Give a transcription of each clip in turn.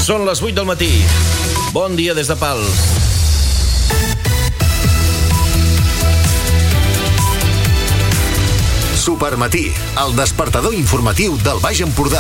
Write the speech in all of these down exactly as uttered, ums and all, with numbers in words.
Són les vuit del matí. Bon dia des de Pals. Supermatí, el despertador informatiu del Baix Empordà.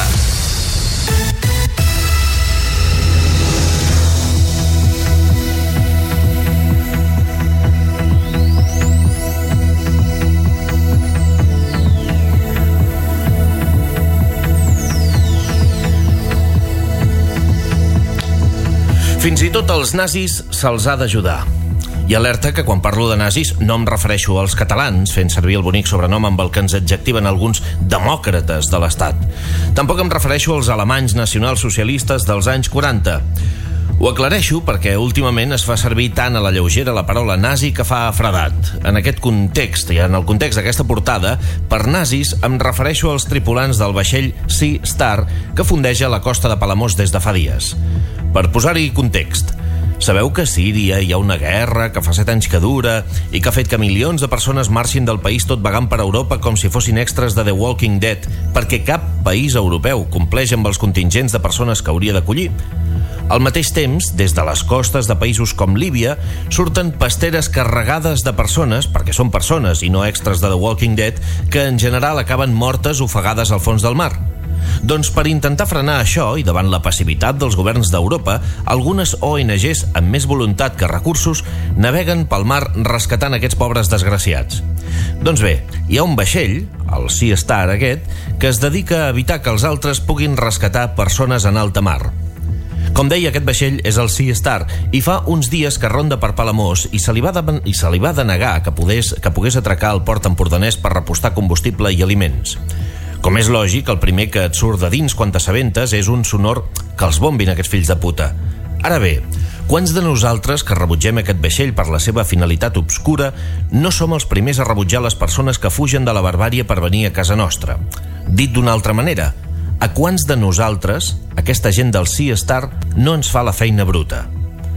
Fins i tot als nazis se'ls ha d'ajudar. I alerta que quan parlo de nazis no em refereixo als catalans, fent servir el bonic sobrenom amb el que ens adjectiven alguns demòcrates de l'Estat. Tampoc em refereixo als alemanys nacionalsocialistes dels anys quaranta. Ho aclareixo perquè últimament es fa servir tant a la lleugera la paraula nazi que fa fredat. En aquest context, i en el context d'aquesta portada, per nazis em refereixo als tripulants del vaixell Sea Star que fondeja la costa de Palamós des de fa dies. Per posar-hi context, sabeu que a Síria hi ha una guerra que fa set anys que dura i que ha fet que milions de persones marxin del país tot vagant per Europa com si fossin extras de The Walking Dead, perquè cap país europeu compleix amb els contingents de persones que hauria d'acollir? Al mateix temps, des de les costes de països com Líbia, surten pasteres carregades de persones, perquè són persones i no extras de The Walking Dead, que en general acaben mortes ofegades al fons del mar. Doncs per intentar frenar això i davant la passivitat dels governs d'Europa, algunes O N Ges amb més voluntat que recursos naveguen pel mar rescatant aquests pobres desgraciats. Doncs bé, hi ha un vaixell, el Sea Star aquest, que es dedica a evitar que els altres puguin rescatar persones en alta mar. Com deia, aquest vaixell és el Sea Star i fa uns dies que ronda per Palamós i se li va, de, i se li va denegar que pogués, que pogués atracar al port empordanès per repostar combustible i aliments. Com és lògic, el primer que et surt de dins quan t'assabentes és un sonor que els bombin aquests fills de puta. Ara bé, quants de nosaltres que rebutgem aquest vaixell per la seva finalitat obscura no som els primers a rebutjar les persones que fugen de la barbàrie per venir a casa nostra? Dit d'una altra manera, a quants de nosaltres aquesta gent del Sea Star no ens fa la feina bruta?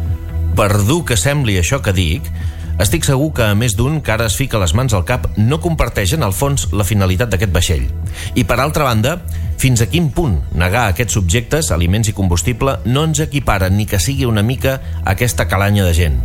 Per dur que sembli això que dic, estic segur que a més d'un que ara es fica les mans al cap no comparteix en el fons la finalitat d'aquest vaixell. I per altra banda, fins a quin punt negar a aquests subjectes aliments i combustible no ens equipara ni que sigui una mica a aquesta calanya de gent.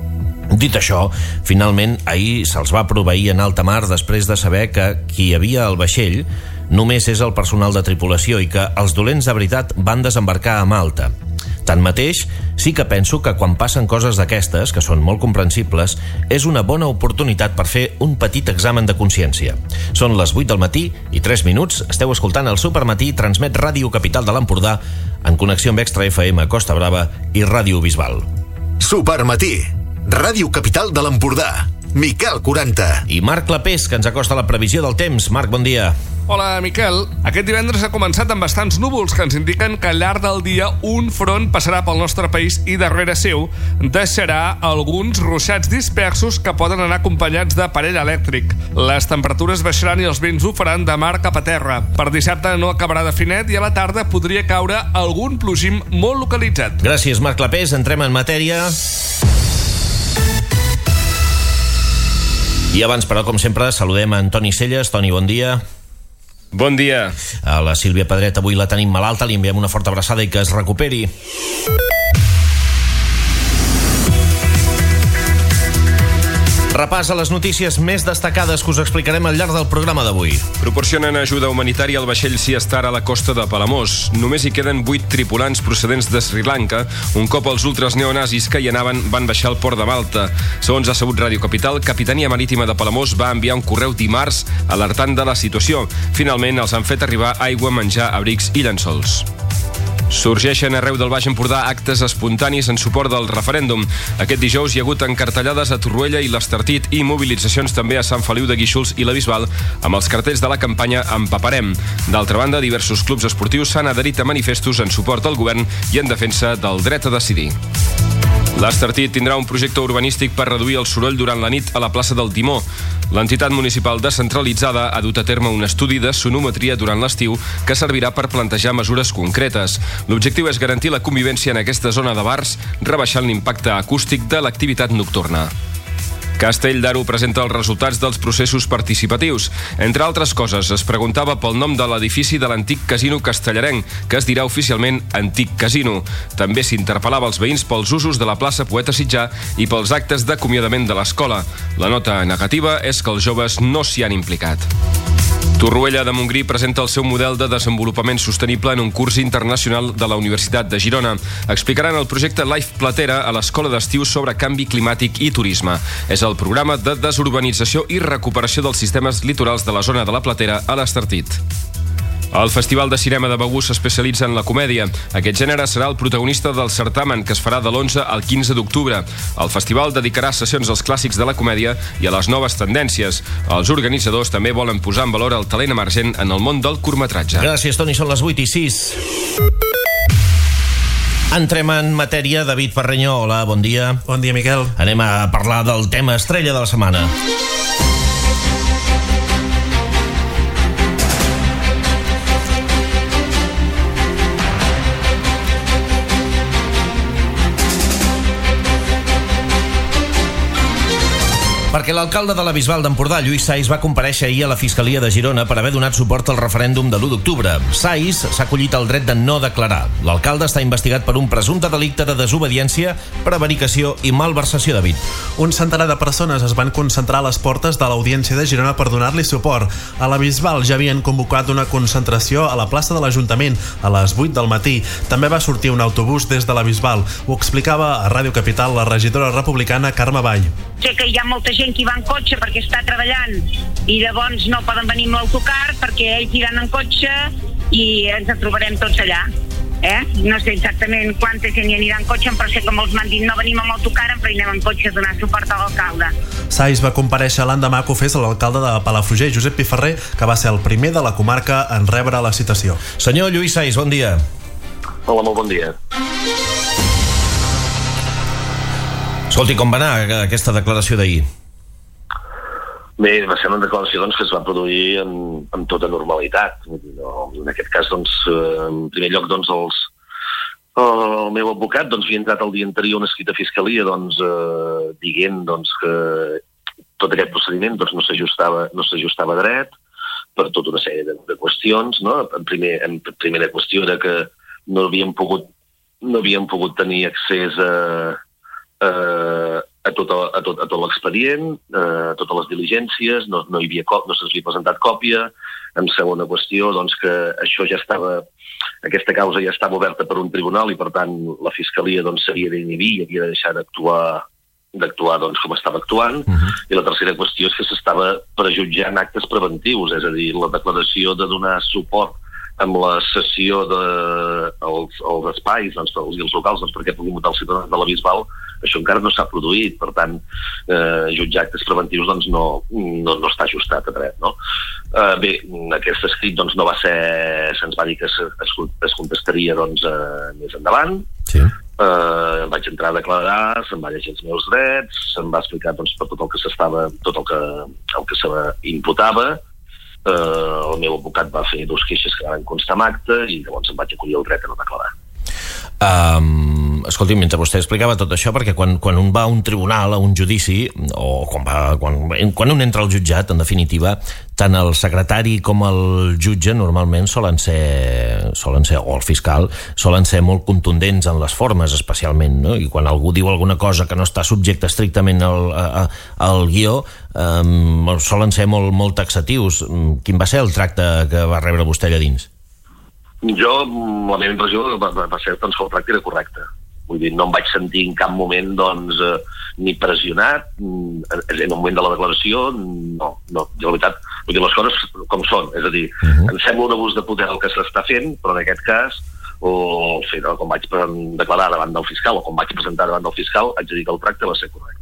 Dit això, finalment ahir se'ls va proveir en alta mar després de saber que qui hi havia al vaixell només és el personal de tripulació i que els dolents de veritat van desembarcar a Malta. Tanmateix, sí que penso que quan passen coses d'aquestes, que són molt comprensibles, és una bona oportunitat per fer un petit examen de consciència. Són les vuit del matí i tres minuts. Esteu escoltant el Supermatí, transmet Ràdio Capital de l'Empordà en connexió amb Extra F M Costa Brava i Ràdio Bisbal. Supermatí, Ràdio Capital de l'Empordà. Miquel quaranta. I Marc Clapés, que ens acosta la previsió del temps. Marc, bon dia. Hola, Miquel. Aquest divendres ha començat amb bastants núvols que ens indiquen que al llarg del dia un front passarà pel nostre país i darrere seu deixarà alguns ruixats dispersos que poden anar acompanyats d'aparell elèctric. Les temperatures baixaran i els vents ho faran de mar cap a terra. Per dissabte no acabarà de finet i a la tarda podria caure algun plogim molt localitzat. Gràcies, Marc Clapés. Entrem en matèria. I abans, però, com sempre, saludem a Antoni Celles. Toni, bon dia. Bon dia. A la Sílvia Pedret avui la tenim malalta, li enviem una forta abraçada i que es recuperi. Repàs a les notícies més destacades que us explicarem al llarg del programa d'avui. Proporcionen ajuda humanitària al vaixell Sea Star a la costa de Palamós. Només hi queden vuit tripulants procedents de Sri Lanka. Un cop els ultras neonazis que hi anaven van baixar al port de Malta. Segons ha sabut Ràdio Capital, Capitania Marítima de Palamós va enviar un correu dimarts alertant de la situació. Finalment els han fet arribar aigua, menjar, abrics i llençols. Sorgeixen arreu del Baix Empordà actes espontanis en suport del referèndum. Aquest dijous hi ha hagut encartellades a Torroella i l'Estartit i mobilitzacions també a Sant Feliu de Guíxols i la Bisbal amb els cartells de la campanya Empaparem. D'altra banda, diversos clubs esportius s'han adherit a manifestos en suport al govern i en defensa del dret a decidir. L'Estartit tindrà un projecte urbanístic per reduir el soroll durant la nit a la plaça del Timó. L'entitat municipal descentralitzada ha dut a terme un estudi de sonometria durant l'estiu que servirà per plantejar mesures concretes. L'objectiu és garantir la convivència en aquesta zona de bars, rebaixant l'impacte acústic de l'activitat nocturna. Castell d'Aro presenta els resultats dels processos participatius. Entre altres coses, es preguntava pel nom de l'edifici de l'antic casino castellarenc, que es dirà oficialment Antic Casino. També s'interpel·lava els veïns pels usos de la plaça Poeta Sitjar i pels actes d'acomiadament de l'escola. La nota negativa és que els joves no s'hi han implicat. Torroella de Montgrí presenta el seu model de desenvolupament sostenible en un curs internacional de la Universitat de Girona. Explicaran el projecte Life Platera a l'Escola d'Estiu sobre canvi climàtic i turisme. És el programa de desurbanització i recuperació dels sistemes litorals de la zona de la Platera a l'Estartit. El Festival de Cinema de Begur s'especialitza en la comèdia. Aquest gènere serà el protagonista del certamen, que es farà de l'onze al quinze d'octubre. El festival dedicarà sessions als clàssics de la comèdia i a les noves tendències. Els organitzadors també volen posar en valor el talent emergent en el món del curtmetratge. Gràcies, Toni. Són les vuit i sis. Entrem en matèria. David Parreño, hola, bon dia. Bon dia, Miquel. Anem a parlar del tema estrella de la setmana. Perquè l'alcalde de la Bisbal d'Empordà, Lluís Sais, va comparèixer ahir a la Fiscalia de Girona per haver donat suport al referèndum de l'u d'octubre. Sais s'ha acollit el dret de no declarar. L'alcalde està investigat per un presumpte delicte de desobediència, prevaricació i malversació, David. Un centenar de persones es van concentrar a les portes de l'Audiència de Girona per donar-li suport. A la Bisbal ja havien convocat una concentració a la plaça de l'Ajuntament a les vuit del matí. També va sortir un autobús des de la Bisbal. Ho explicava a Ràdio Capital la regidora republicana Carme Vall. Sé que hi ha molta gent que hi va en cotxe perquè està treballant i llavors no poden venir amb l'autocar perquè ells iran en cotxe i ens trobarem tots allà. Eh? No sé exactament quanta gent hi anirà en cotxe, però sé que molts m'han dit no venim amb l'autocar, però hi anem en cotxe a donar suport a l'alcalde. Sais va comparèixer l'endemà que ho fes l'alcalde de Palafrugell, Josep Piferrer, que va ser el primer de la comarca en rebre la citació. Senyor Lluís Sais, bon dia. Hola, molt bon dia. Escolti, com va anar aquesta declaració d'ahir? Bé, va ser una declaració doncs, que es va produir amb, amb tota normalitat. No, en aquest cas, doncs, en primer lloc, doncs, els, el meu advocat doncs, havia entrat el dia anterior una escrita a Fiscalia doncs, eh, dient doncs, que tot aquest procediment doncs, no s'ajustava no s'ajustava dret per tota una sèrie de, de qüestions. No? En, primer, en primera qüestió era que no havíem pogut, no havíem pogut tenir accés a Uh, a tot, a tot, a tot l'expedient, uh, a totes les diligències, no, no, hi havia cop, no se'ns havia presentat còpia. En segona qüestió, doncs, que això ja estava, aquesta causa ja estava oberta per un tribunal i, per tant, la Fiscalia doncs, s'havia d'inhibir i havia de deixar d'actuar d'actuar doncs, com estava actuant. Uh-huh. I la tercera qüestió és que s'estava prejutjant actes preventius, és a dir, la declaració de donar suport amb la cessió dels de, espais doncs, i els locals doncs, perquè puguin votar els ciutadans de la Bisbal, això encara no s'ha produït. Per tant, eh, jutjar actes preventius doncs, no, no, no està ajustat a dret. No? Eh, bé, aquest escrit doncs, no va ser... Se'ns va dir que es, es contestaria doncs, eh, més endavant. Sí. Eh, vaig entrar a declarar, se'm va llegir els meus drets, se'm va explicar doncs, per tot el que s'estava, tot el que, el que se imputava. Uh, el meu advocat va fer dos queixes que van constar en acte i llavors em vaig acollir el dret a no declarar. Um, escolti, mentre vostè explicava tot això, perquè quan, quan un va a un tribunal, a un judici, o quan, va, quan, quan un entra al jutjat, en definitiva, tant el secretari com el jutge normalment solen ser, solen ser, o el fiscal, solen ser molt contundents en les formes, especialment, no? I quan algú diu alguna cosa que no està subjecte estrictament al, a, al guió, um, solen ser molt, molt taxatius. Quin va ser el tracte que va rebre vostè allà dins? Jo, la meva impressió va, va ser doncs, que el tracte era correcte. Vull dir, no em vaig sentir en cap moment doncs, eh, ni pressionat en, en el moment de la declaració, no, no. Jo, la veritat, vull dir, les coses com són, és a dir, uh-huh. Em sembla un abús de poder el que s'està fent, però en aquest cas, o fer, no, com vaig declarar davant del fiscal o com vaig presentar davant del fiscal, haig de dir que el tracte va ser correcte.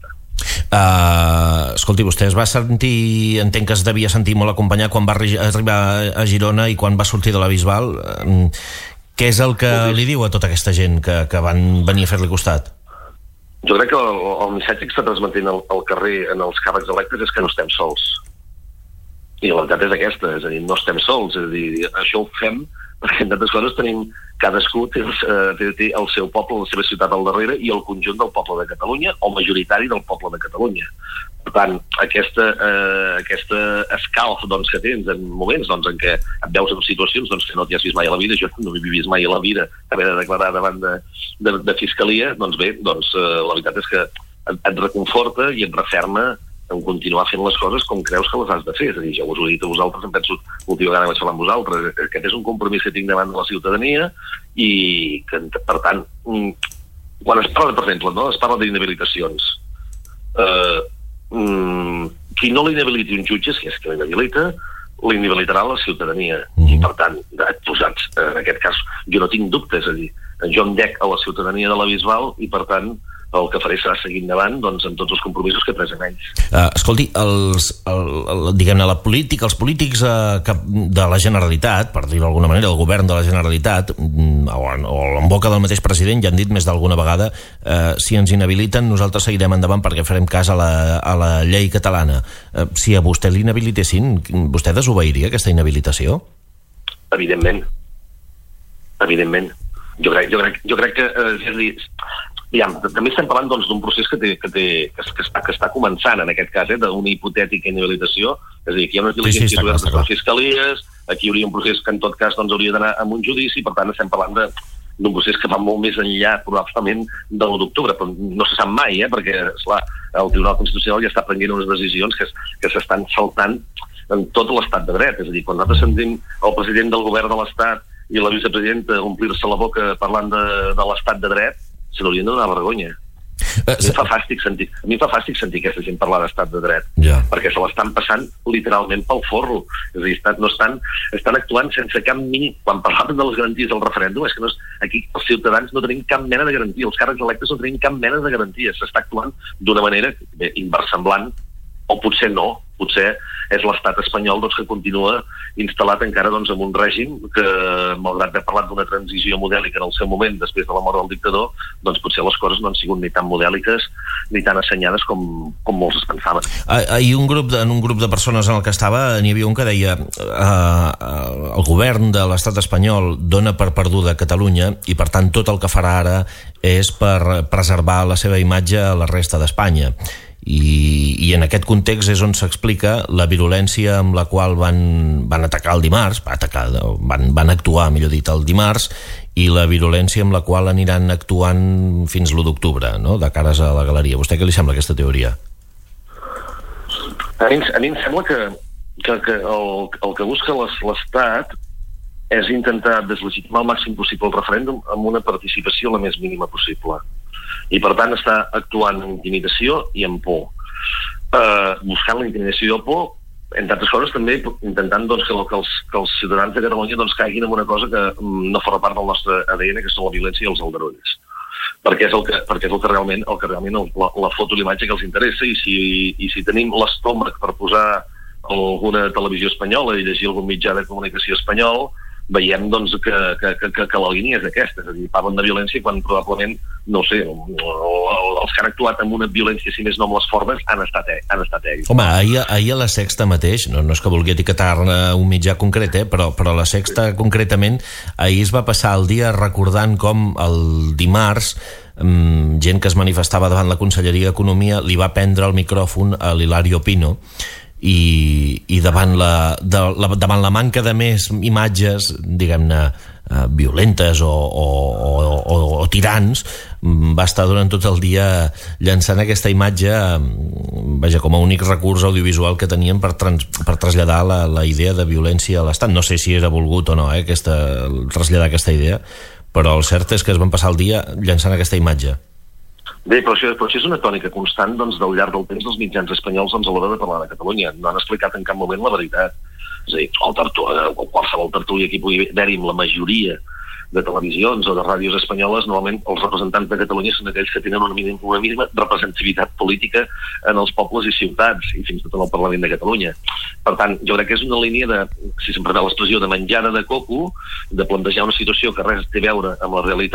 Uh, escolti, vostè es va sentir, entenc que es devia sentir molt acompanyat quan va arribar a Girona i quan va sortir de la Bisbal. Uh, què és el que li diu a tota aquesta gent que, que van venir a fer-li costat? Jo crec que el, el missatge que està transmetent al, al carrer en els càrrecs electes és que no estem sols. I la veritat és aquesta, és a dir, no estem sols, és a dir, això ho fem perquè en tantes coses tenim, cadascú té el, té, té el seu poble, la seva ciutat al darrere i el conjunt del poble de Catalunya, o majoritari del poble de Catalunya. Per tant, aquesta, eh, aquesta escalf doncs, que tens en moments doncs, en què et veus en situacions doncs, que no t'hi has vist mai a la vida, jo no m'he vist mai a la vida haver de declarar davant de, de, de fiscalia, doncs bé, doncs, eh, la veritat és que et, et reconforta i et referma en continuar fent les coses com creus que les has de fer. És a dir, ja us ho he dit a vosaltres, em penso l'última vegada que vaig parlar amb vosaltres. Aquest és un compromís que tinc davant de la ciutadania i que, per tant, quan es parla, per exemple, no? Es parla d'inhabilitacions. Eh, mm, qui no l'inhabiliti un jutge, si és que l'inhabilita, l'inhabilitarà la ciutadania. I, per tant, posats, en aquest cas, jo no tinc dubtes, és a dir, jo em dec a la ciutadania de la Bisbal i, per tant, el que faré serà seguir endavant doncs, amb tots els compromisos que he pres amb ells. Uh, escolti, els, el, el, diguem-ne, la política, els polítics uh, que, de la Generalitat, per dir-ho d'alguna manera, el govern de la Generalitat, mm, o, en, o en boca del mateix president, ja han dit més d'alguna vegada, uh, si ens inhabiliten, nosaltres seguirem endavant perquè farem cas a la, a la llei catalana. Uh, si a vostè l'inhabilitessin, vostè desobeiria aquesta inhabilitació? Evidentment. Evidentment. Jo crec, jo crec, jo crec que... Eh, és a dir, ja, també estem parlant doncs, d'un procés que, té, que, té, que, que, està, que està començant, en aquest cas, eh, d'una hipotètica inhabilitació. És a dir, aquí hi ha unes diligències sí, sí, obertes per fiscalies, aquí hi hauria un procés que en tot cas doncs, hauria d'anar a un judici, per tant estem parlant de, d'un procés que va molt més enllà, probablement, de l'u d'octubre, però no se sap mai, eh, perquè, esclar, el Tribunal Constitucional ja està prenent unes decisions que, que s'estan saltant en tot l'estat de dret. És a dir, quan nosaltres sentim el president del govern de l'Estat i la vicepresidenta omplir-se la boca parlant de, de l'estat de dret, se n'haurien de donar vergonya. A mi, fa fàstic sentir, a mi fa fàstic sentir aquesta gent parlar d'estat de dret, yeah. perquè se l'estan passant literalment pel forro. És a dir, estan, no estan, estan actuant sense cap mínim... Quan parlaven de les garanties del referèndum, és que no és, aquí els ciutadans no tenim cap mena de garantia, els càrrecs electes no tenim cap mena de garantia. S'està actuant d'una manera bé, inversemblant, o potser no, potser és l'estat espanyol doncs, que continua instal·lat encara doncs, en un règim que, malgrat haver parlat d'una transició modèlica en el seu moment, després de la mort del dictador, doncs potser les coses no han sigut ni tan modèliques ni tan assenyades com, com molts es pensaven. Ahir un grup de, en un grup de persones en el que estava n'hi havia un que deia eh, el govern de l'estat espanyol dona per perduda Catalunya i per tant tot el que farà ara és per preservar la seva imatge a la resta d'Espanya. I, i en aquest context és on s'explica la virulència amb la qual van, van atacar el dimarts, va atacar, van, van actuar, millor dit, el dimarts, i la virulència amb la qual aniran actuant fins l'u d'octubre, no?, de cares a la galeria. ¿Vostè què li sembla aquesta teoria? A mi, a mi em sembla que, que, que el, el que busca l'Estat és intentar deslegitimar al màxim possible el referèndum amb una participació la més mínima possible. I per tant està actuant en intimidació i en por. Eh, buscant la intimidació i el por, en tantes coses també intentant doncs, que, que, els, que els ciutadans de Catalunya doncs, caiguin en una cosa que no forma part del nostre A D N, que són la violència i els aldarulls. Perquè és el que, perquè és el que realment, el que realment el, la, la foto i l'imatge que els interessa, i si, i si tenim l'estómac per posar alguna televisió espanyola i llegir algun mitjà de comunicació espanyol, veiem doncs, que, que, que, que la línia és aquesta, és a dir, parlen de violència quan probablement, no sé, els que han actuat amb una violència, si més no amb les formes, han estat, han estat ells. Home, ahir, ahir a la Sexta mateix, no, no és que vulgui etiquetar un mitjà concret, eh, però, però a la Sexta concretament, ahir es va passar el dia recordant com el dimarts um, gent que es manifestava davant la Conselleria d'Economia li va prendre el micròfon a l'Hilario Pino, i, i davant, la, de, la, davant la manca de més imatges, diguem-ne, eh, violentes o, o, o, o tirants, va estar durant tot el dia llançant aquesta imatge, vaja, com a únic recurs audiovisual que tenien per, trans, per traslladar la, la idea de violència a l'Estat. No sé si era volgut o no, eh, aquesta, traslladar aquesta idea, però el cert és que es van passar el dia llançant aquesta imatge. Bé, però això, però això és una tònica constant doncs, del llarg del temps dels mitjans espanyols doncs, a l'hora de parlar de Catalunya. No han explicat en cap moment la veritat. És a dir, el tertu, qualsevol tertúlia que hi pugui haver-hi amb la majoria de televisions o de ràdios espanyoles, normalment els representants de Catalunya són aquells que tenen una mínima, una mínima representativitat política en els pobles i ciutats, i fins i tot en el Parlament de Catalunya. Per tant, jo crec que és una línia de, si se'm permet l'expressió, de menjada de coco, de plantejar una situació que res té a veure amb la realitat,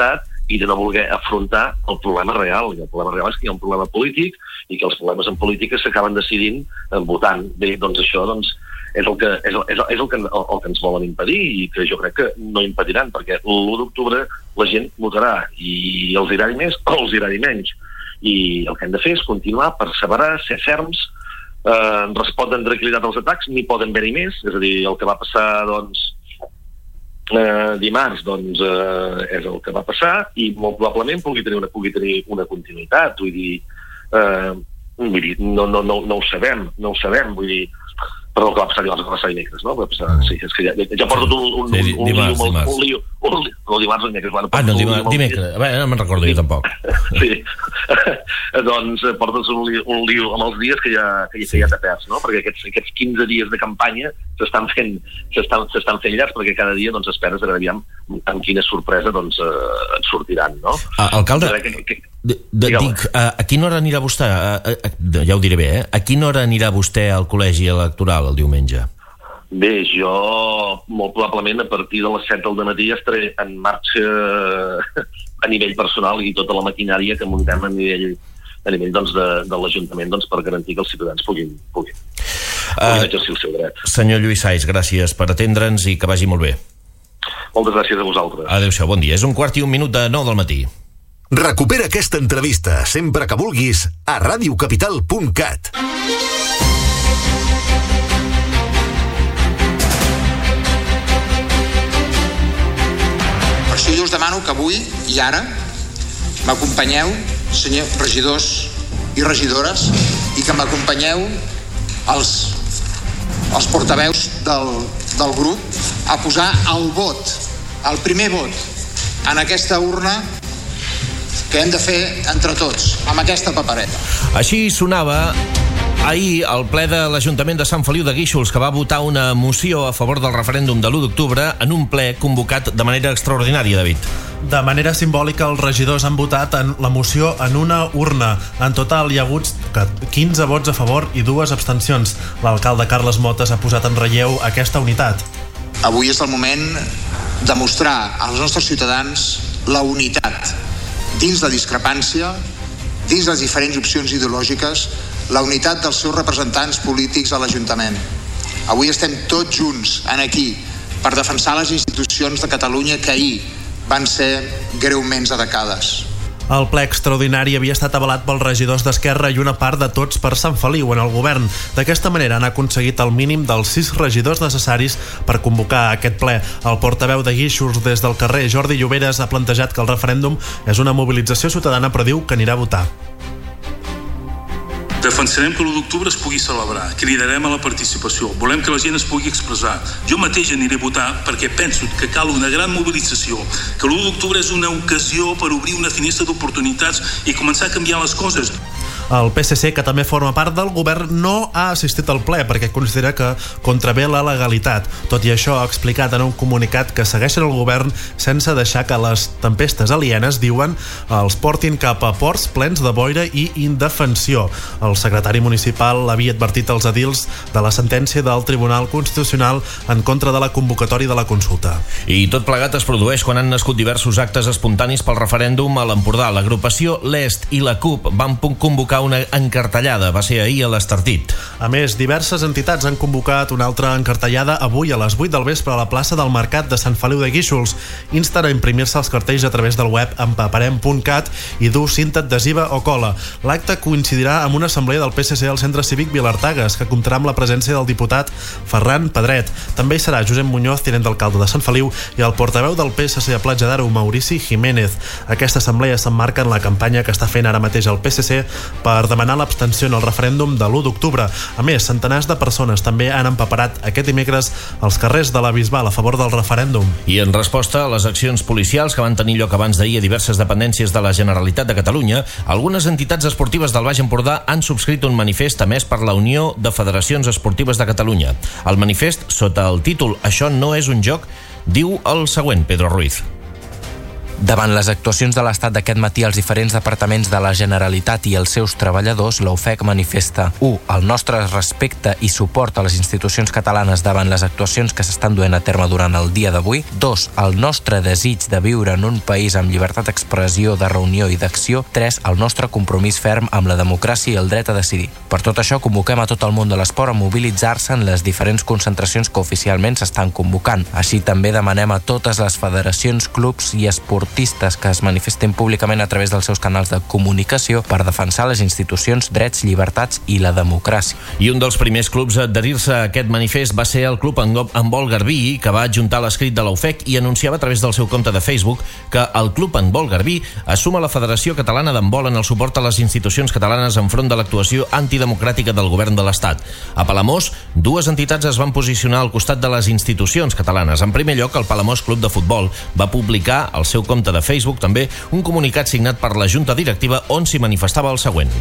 i de no voler afrontar el problema real. I el problema real és que hi ha un problema polític i que els problemes en política s'acaben decidint votant. Bé, doncs això doncs, és, el que, és, el, és, el, és el, que, el, el que ens volen impedir i que jo crec que no impediran, perquè l'u d'octubre la gent votarà i els agradi més o els agradi menys. I el que hem de fer és continuar, perseverar, ser ferms, eh, respondre amb tranquil·litat als atacs, n'hi poden haver-hi més, és a dir, el que va passar, doncs, eh, dimarts, doncs, eh, és el que va passar i molt probablement pugui tenir una, pugui tenir una continuïtat, vull dir, eh, vull dir no, no, no, no ho sabem, no ho sabem, vull dir, perdó, que va passar dimarts, que va passar dimecres, no? Va passar, sí, és que ja, ja porto un, un, sí, un, dimarts, un, dimarts. un, un lío, un lío, no, dimarts o dimecres. Bueno, ah, no, un, dimarts, un, dimecres, bé, no me'n recordo jo tampoc. Sí, doncs portes un lío, un lío amb els dies que ja, que ja, que ja t'ha perds, no? Perquè aquests, aquests quinze dies de campanya s'estan fent, s'estan, s'estan fent llargs, perquè cada dia doncs, esperes a veure aviam amb quina sorpresa doncs, eh, et sortiran, no? Ah, alcalde, que, que, de, de, dic, a, a quina hora anirà vostè? A, a, a, ja ho diré bé, eh? A quina hora anirà vostè al col·legi electoral el diumenge? Bé, jo molt probablement a partir de les set del matí ja estaré en marxa a nivell personal i tota la maquinària que muntem a nivell, a nivell doncs, de, de l'Ajuntament doncs, per garantir que els ciutadans puguin, puguin, puguin uh, exercir el seu dret. Senyor Lluís Sais, gràcies per atendre'ns i que vagi molt bé. Moltes gràcies a vosaltres. Adéu-siau, bon dia. És un quart i un minut de nou del matí. Recupera aquesta entrevista sempre que vulguis a radiocapital punt cat. Per això jo us demano que avui i ara m'acompanyeu, senyor regidors i regidores, i que m'acompanyeu els, els portaveus del, del grup a posar el vot, el primer vot, en aquesta urna que hem de fer entre tots, amb aquesta papereta. Així sonava ahir al ple de l'Ajuntament de Sant Feliu de Guíxols, que va votar una moció a favor del referèndum de l'u d'octubre en un ple convocat de manera extraordinària, David. De manera simbòlica, els regidors han votat en la moció en una urna. En total hi ha hagut quinze vots a favor i dues abstencions. L'alcalde Carles Motes ha posat en relleu aquesta unitat. Avui és el moment de mostrar als nostres ciutadans la unitat dins la discrepància, dins les diferents opcions ideològiques, la unitat dels seus representants polítics a l'Ajuntament. Avui estem tots junts en aquí per defensar les institucions de Catalunya que ahir van ser greument atacades. El ple extraordinari havia estat avalat pels regidors d'Esquerra i una part de Tots per Sant Feliu en el govern. D'aquesta manera han aconseguit el mínim dels sis regidors necessaris per convocar aquest ple. El portaveu de Guíxols des del carrer, Jordi Lloberes, ha plantejat que el referèndum és una mobilització ciutadana, però diu que anirà a votar. Defensarem que l'u d'octubre es pugui celebrar, cridarem a la participació, volem que la gent es pugui expressar. Jo mateix aniré a votar perquè penso que cal una gran mobilització, que l'u d'octubre és una ocasió per obrir una finestra d'oportunitats i començar a canviar les coses. El P S C, que també forma part del govern, no ha assistit al ple perquè considera que contravé la legalitat. Tot i això, ha explicat en un comunicat que segueixen el govern sense deixar que les tempestes alienes, diuen, els portin cap a ports plens de boira i indefensió. El secretari municipal havia advertit als edils de la sentència del Tribunal Constitucional en contra de la convocatòria de la consulta. I tot plegat es produeix quan han nascut diversos actes espontanis pel referèndum a l'Empordà. L'agrupació L'Est i la CUP van convocar una encartellada, va ser ahir a l'Estartit. A més, diverses entitats han convocat una altra encartellada avui a les vuit del vespre a la plaça del Mercat de Sant Feliu de Guíxols. Insten a imprimir-se els cartells a través del web empaparem punt cat i dur cinta adhesiva o cola. L'acte coincidirà amb una assemblea del P S C al Centre Cívic Vilartagues, que comptarà amb la presència del diputat Ferran Pedret. També hi serà Josep Muñoz, tinent d'alcalde de Sant Feliu, i el portaveu del P S C a Platja d'Aro, Maurici Jiménez. Aquesta assemblea s'emmarca en la campanya que està fent ara mateix el P S C per demanar l'abstenció en el referèndum de l'u d'octubre. A més, centenars de persones també han empaperat aquest dimecres els carrers de la Bisbal a favor del referèndum. I en resposta a les accions policials que van tenir lloc abans d'ahir a diverses dependències de la Generalitat de Catalunya, algunes entitats esportives del Baix Empordà han subscrit un manifest emès per la Unió de Federacions Esportives de Catalunya. El manifest, sota el títol "Això no és un joc", diu el següent, Pedro Ruiz. Davant les actuacions de l'Estat d'aquest matí als diferents departaments de la Generalitat i els seus treballadors, la U F E C manifesta u El nostre respecte i suport a les institucions catalanes davant les actuacions que s'estan duent a terme durant el dia d'avui. dos El nostre desig de viure en un país amb llibertat d'expressió, de reunió i d'acció. tres El nostre compromís ferm amb la democràcia i el dret a decidir. Per tot això, convoquem a tot el món de l'esport a mobilitzar-se en les diferents concentracions que oficialment s'estan convocant. Així també demanem a totes les federacions, clubs i esportistes que es manifestin públicament a través dels seus canals de comunicació per defensar les institucions, drets, llibertats i la democràcia. I un dels primers clubs a adherir-se a aquest manifest va ser el Club Handbol Garbí, que va adjuntar l'escrit de la U F E C i anunciava a través del seu compte de Facebook que el Club Handbol Garbí assuma la Federació Catalana d'Handbol en el suport a les institucions catalanes enfront de l'actuació antidemocràtica del govern de l'Estat. A Palamós, dues entitats es van posicionar al costat de les institucions catalanes. En primer lloc, el Palamós Club de Futbol va publicar al seu compte de Facebook també un comunicat signat per la Junta Directiva on s'hi manifestava el següent.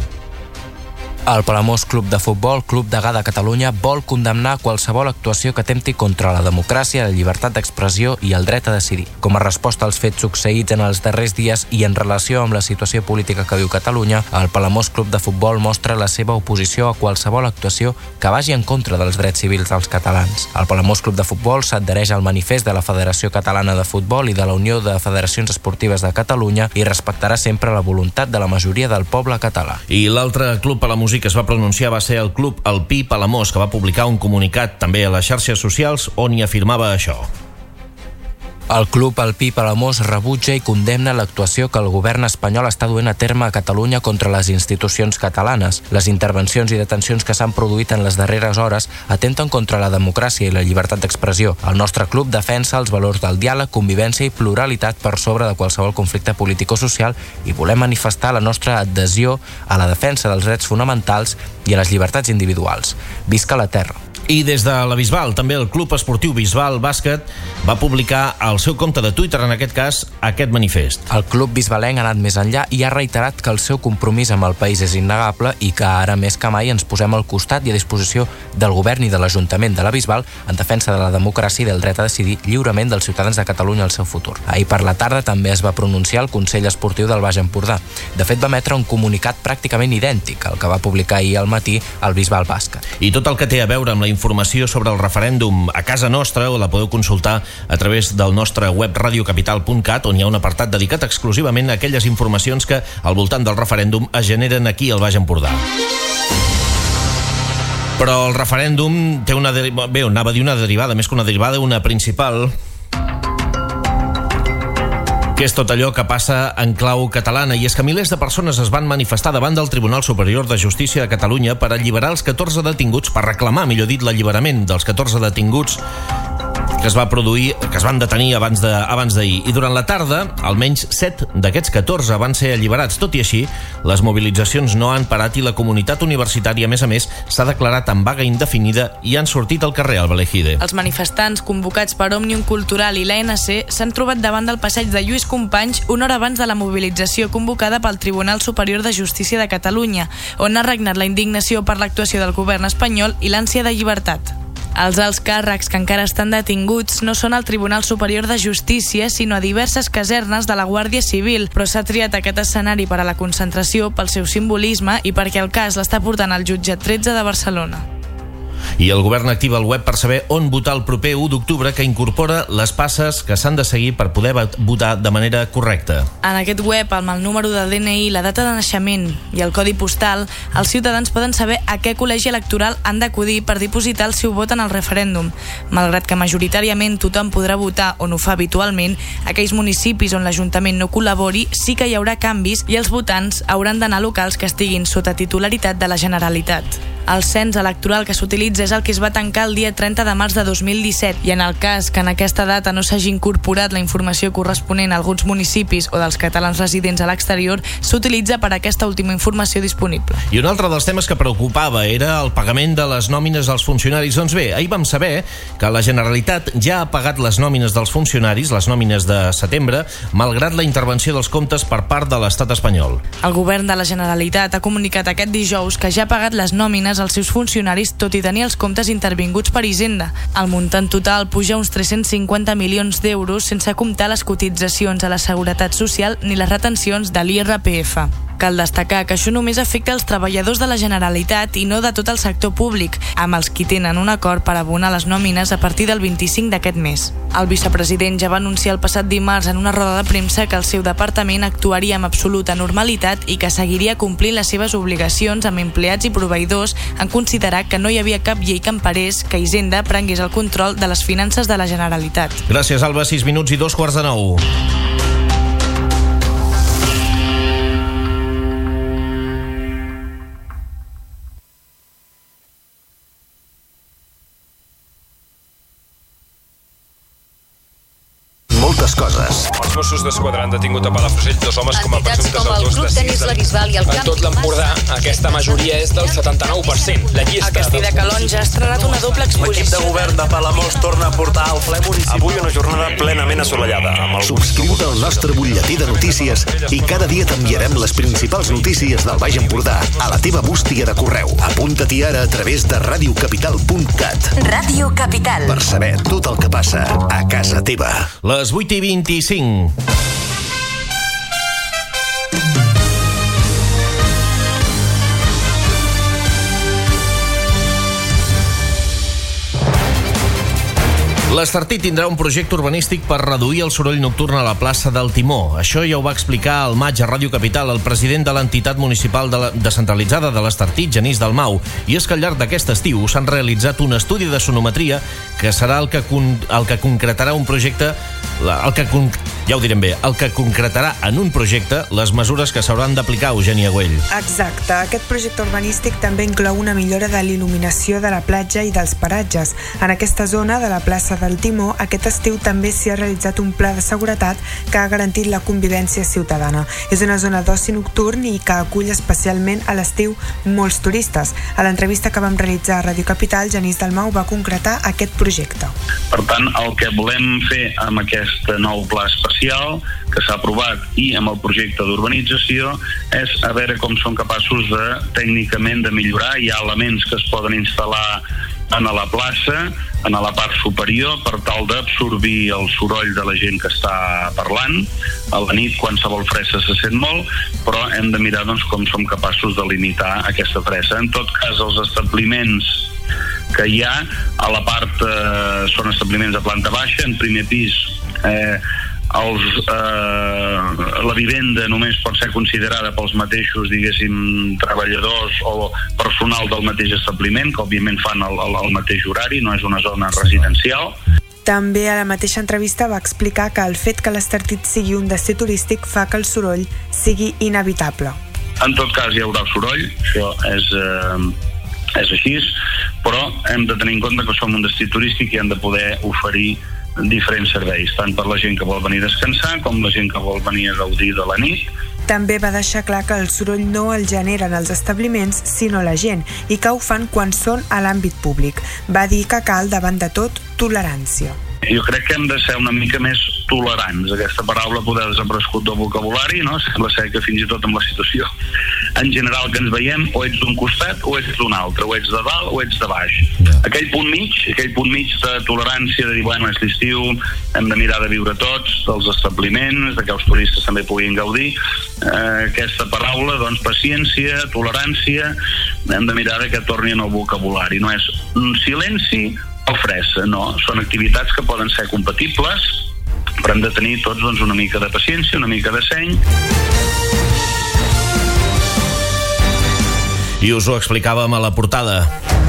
El Palamós Club de Futbol, Club Degà de Catalunya, vol condemnar qualsevol actuació que atempti contra la democràcia, la llibertat d'expressió i el dret a decidir. Com a resposta als fets succeïts en els darrers dies i en relació amb la situació política que viu Catalunya, el Palamós Club de Futbol mostra la seva oposició a qualsevol actuació que vagi en contra dels drets civils dels catalans. El Palamós Club de Futbol s'adhereix al manifest de la Federació Catalana de Futbol i de la Unió de Federacions Esportives de Catalunya i respectarà sempre la voluntat de la majoria del poble català. I l'altre club palamosí que es va pronunciar va ser el Club Alpí Palamós, que va publicar un comunicat també a les xarxes socials on hi afirmava això. El Club Alpí Palamós rebutja i condemna l'actuació que el govern espanyol està duent a terme a Catalunya contra les institucions catalanes. Les intervencions i detencions que s'han produït en les darreres hores atempten contra la democràcia i la llibertat d'expressió. El nostre club defensa els valors del diàleg, convivència i pluralitat per sobre de qualsevol conflicte polític o social i volem manifestar la nostra adhesió a la defensa dels drets fonamentals i a les llibertats individuals. Visca la terra! I des de la Bisbal, també el Club Esportiu Bisbal Bàsquet va publicar al seu compte de Twitter, en aquest cas, aquest manifest. El club bisbalenc ha anat més enllà i ha reiterat que el seu compromís amb el país és innegable i que ara més que mai ens posem al costat i a disposició del govern i de l'Ajuntament de la Bisbal en defensa de la democràcia i del dret a decidir lliurement dels ciutadans de Catalunya el seu futur. Ahir per la tarda també es va pronunciar el Consell Esportiu del Baix Empordà. De fet, va emetre un comunicat pràcticament idèntic al que va publicar ahir al matí el Bisbal Bàsquet. I tot el que té a veure amb la informació sobre el referèndum a casa nostra la podeu consultar a través del nostre web radio capital punt cat, on hi ha un apartat dedicat exclusivament a aquelles informacions que al voltant del referèndum es generen aquí al Baix Empordà. Però el referèndum té una derivada, bé, anava a dir una derivada, més que una derivada, una principal, que és tot allò que passa en clau catalana, i és que milers de persones es van manifestar davant del Tribunal Superior de Justícia de Catalunya per alliberar els catorze detinguts, per reclamar, millor dit, l'alliberament dels catorze detinguts que es va produir, que es van detenir abans de, abans d'ahir. I durant la tarda, almenys set d'aquests catorze van ser alliberats. Tot i així, les mobilitzacions no han parat i la comunitat universitària, a més a més, s'ha declarat en vaga indefinida i han sortit al carrer, al Valejide. Els manifestants convocats per Òmnium Cultural i l'A N C s'han trobat davant del passeig de Lluís Companys una hora abans de la mobilització convocada pel Tribunal Superior de Justícia de Catalunya, on ha regnat la indignació per l'actuació del govern espanyol i l'ànsia de llibertat. Els alts càrrecs que encara estan detinguts no són al Tribunal Superior de Justícia, sinó a diverses casernes de la Guàrdia Civil, però s'ha triat aquest escenari per a la concentració pel seu simbolisme i perquè el cas l'està portant al jutjat tretze de Barcelona. I el govern activa el web per saber on votar el proper u d'octubre, que incorpora les passes que s'han de seguir per poder votar de manera correcta. En aquest web, amb el número de D N I, la data de naixement i el codi postal, els ciutadans poden saber a què col·legi electoral han d'acudir per dipositar el seu vot en el referèndum. Malgrat que majoritàriament tothom podrà votar on ho fa habitualment, aquells municipis on l'Ajuntament no col·labori sí que hi haurà canvis i els votants hauran d'anar a locals que estiguin sota titularitat de la Generalitat. El cens electoral que s'utilitza és el que es va tancar el dia trenta de març de dos mil disset i en el cas que en aquesta data no s'hagi incorporat la informació corresponent a alguns municipis o dels catalans residents a l'exterior, s'utilitza per a aquesta última informació disponible. I un altre dels temes que preocupava era el pagament de les nòmines dels funcionaris. Doncs bé, ahir vam saber que la Generalitat ja ha pagat les nòmines dels funcionaris, les nòmines de setembre, malgrat la intervenció dels comptes per part de l'estat espanyol. El govern de la Generalitat ha comunicat aquest dijous que ja ha pagat les nòmines als seus funcionaris, tot i tenir els comptes intervinguts per Hisenda. El muntant total puja uns tres-cents cinquanta milions d'euros sense comptar les cotitzacions a la Seguretat Social ni les retencions de l'I R P F. Cal destacar que això només afecta els treballadors de la Generalitat i no de tot el sector públic, amb els qui tenen un acord per abonar les nòmines a partir del vint-i-cinc d'aquest mes. El vicepresident ja va anunciar el passat dimarts en una roda de premsa que el seu departament actuaria amb absoluta normalitat i que seguiria complint les seves obligacions amb empleats i proveïdors en considerar que no hi havia cap llei que emparés que Hisenda prengués el control de les finances de la Generalitat. Gràcies, Alba. sis minuts i dos quarts de nou. Moltes coses. Els Mossos d'Esquadra han detingut a Palafrugell dos homes com a presumptes autors de sis... En tot l'Empordà, aquesta majoria és del setanta-nou per cent. La llista... A Castell de Calonge ha estrenat una doble exposició. L'equip de govern de Palamós torna a portar al ple municipal. Avui una jornada plenament assolellada. Subscriu-te al nostre butlletí de notícies i cada dia t'enviarem les principals notícies del Baix Empordà a la teva bústia de correu. Apunta-t'hi ara a través de ràdio capital punt cat. Ràdio Capital. Per saber tot el que passa a casa teva. Les vuit i vint-i-cinc. L'Estartit tindrà un projecte urbanístic per reduir el soroll nocturn a la plaça del Timó. Això ja ho va explicar al maig a Ràdio Capital el president de l'entitat municipal de la descentralitzada de l'Estartit, Genís Dalmau. I és que al llarg d'aquest estiu s'han realitzat un estudi de sonometria que serà el que, con el que concretarà un projecte... El que con ja ho direm bé, el que concretarà en un projecte les mesures que s'hauran d'aplicar, Eugènia Güell. Exacte. Aquest projecte urbanístic també inclou una millora de l'il·luminació de la platja i dels paratges. En aquesta zona de la plaça del Timó, aquest estiu també s'hi ha realitzat un pla de seguretat que ha garantit la convivència ciutadana. És una zona d'oci nocturn i que acull especialment a l'estiu molts turistes. A l'entrevista que vam realitzar a Ràdio Capital, Genís Dalmau va concretar aquest projecte. Per tant, el que volem fer amb aquest nou pla especial que s'ha aprovat i amb el projecte d'urbanització és a veure com són capaços de, tècnicament, de millorar. Hi ha elements que es poden instal·lar en la plaça, en la part superior, per tal d'absorbir el soroll de la gent que està parlant. A la nit, qualsevol fressa se sent molt, però hem de mirar doncs, com som capaços de limitar aquesta fressa. En tot cas, els establiments que hi ha a la part eh, són establiments de planta baixa, en primer pis eh, els, eh, la vivenda només pot ser considerada pels mateixos, diguéssim, treballadors o personal del mateix establiment, que òbviament fan el, el, el mateix horari, no és una zona residencial. També a la mateixa entrevista va explicar que el fet que l'Estartit sigui un destí turístic fa que el soroll sigui inevitable. En tot cas hi haurà soroll, això és... Eh, és així, però hem de tenir en compte que som un destí turístic i hem de poder oferir diferents serveis, tant per la gent que vol venir a descansar com la gent que vol venir a gaudir de la nit. També va deixar clar que el soroll no el generen els establiments, sinó la gent, i que ho fan quan són a l'àmbit públic. Va dir que cal, davant de tot, tolerància. Jo crec que hem de ser una mica més tolerants. Aquesta paraula poder ha desaparegut del vocabulari, no? Sembla ser que fins i tot amb la situació en general que ens veiem, o ets d'un costat o ets d'un altre, o ets de dalt o ets de baix. Aquell punt mig, aquell punt mig de tolerància, de dir, bueno, és l'estiu, hem de mirar de viure tots, dels establiments, de que els turistes també puguin gaudir. Eh, aquesta paraula, doncs, paciència, tolerància, hem de mirar que torni en el vocabulari. No és un silenci o fressa, no. Són activitats que poden ser compatibles, però hem de tenir tots doncs, una mica de paciència, una mica de seny. I us ho explicàvem a la portada.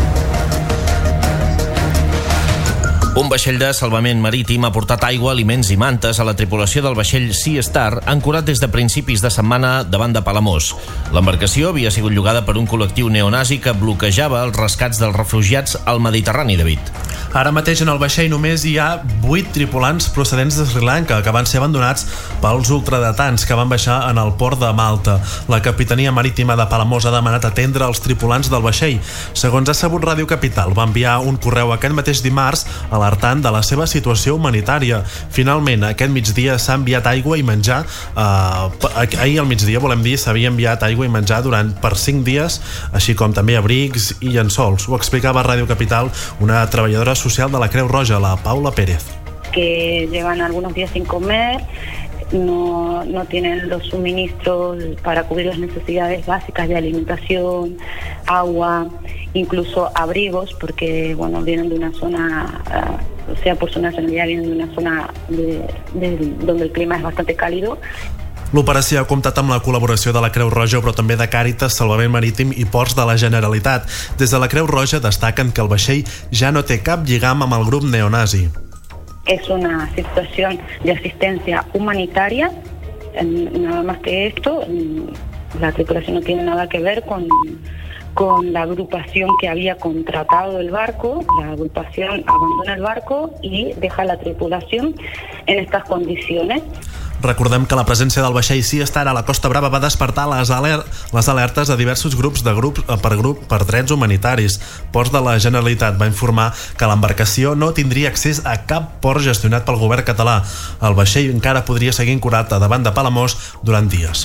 Un vaixell de salvament marítim ha portat aigua, aliments i mantes a la tripulació del vaixell Sea Star, ancorat des de principis de setmana davant de Palamós. L'embarcació havia sigut llogada per un col·lectiu neonazi que bloquejava els rescats dels refugiats al Mediterrani, David. Ara mateix en el vaixell només hi ha vuit tripulants procedents de Sri Lanka que van ser abandonats pels ultradetants que van baixar en el port de Malta. La Capitania Marítima de Palamós ha demanat atendre els tripulants del vaixell. Segons ha sabut Ràdio Capital, va enviar un correu aquest mateix dimarts a alertant de la seva situació humanitària. Finalment, aquest migdia s'ha enviat aigua i menjar. Eh, ahir al migdia, volem dir, s'havia enviat aigua i menjar durant per cinc dies, així com també abrics i llençols. Ho explicava a Ràdio Capital una treballadora social de la Creu Roja, la Paula Pérez. Que llevan algunos días sin comer, no, no tienen los suministros para cubrir las necesidades básicas de alimentación, agua, incluso abrigos, porque bueno, vienen de una zona, uh, o sea, por su nacionalidad vienen de una zona de, de, donde el clima es bastante cálido. L'operació ha comptat amb la col·laboració de la Creu Roja, però també de Càritas, Salvament Marítim i Ports de la Generalitat. Des de la Creu Roja destaquen que el vaixell ja no té cap lligam amb el grup neonazi. Es una situación de asistencia humanitaria, nada más que esto. La tripulación no tiene nada que ver con, con la agrupación que había contratado el barco. La agrupación abandona el barco y deja a la tripulación en estas condiciones. Recordem que la presència del vaixell Sea Star a la Costa Brava va despertar les, aler les alertes de diversos grups de grups per grup per drets humanitaris. Ports de la Generalitat va informar que l'embarcació no tindria accés a cap port gestionat pel govern català. El vaixell encara podria seguir ancorat davant de Palamós durant dies.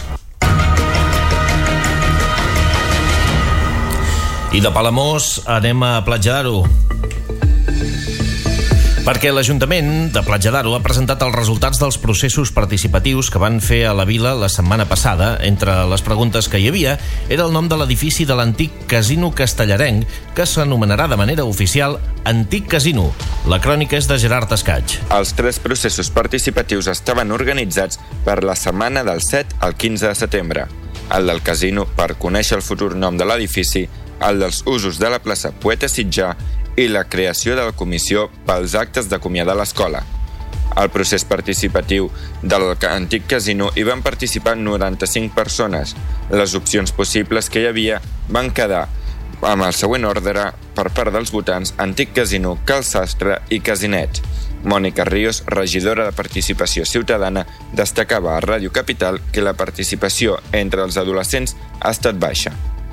I de Palamós anem a Platja d'Aro, perquè l'Ajuntament de Platja d'Aro ha presentat els resultats dels processos participatius que van fer a la vila la setmana passada. Entre les preguntes que hi havia era el nom de l'edifici de l'antic Casino Castellarenc, que s'anomenarà de manera oficial Antic Casino. La crònica és de Gerard Escaig. Els tres processos participatius estaven organitzats per la setmana del set al quinze de setembre. El del casino per conèixer el futur nom de l'edifici, el dels usos de la plaça Poeta Sitjar i la creació de la comissió pels actes d'acomiadar l'escola. Al procés participatiu de l'antic casino hi van participar noranta-cinc persones. Les opcions possibles que hi havia van quedar amb el següent ordre per part dels votants: Antic Casino, Cal Sastre i Casinet. Mònica Ríos, regidora de Participació Ciutadana, destacava a Ràdio Capital que la participació entre els adolescents ha estat baixa.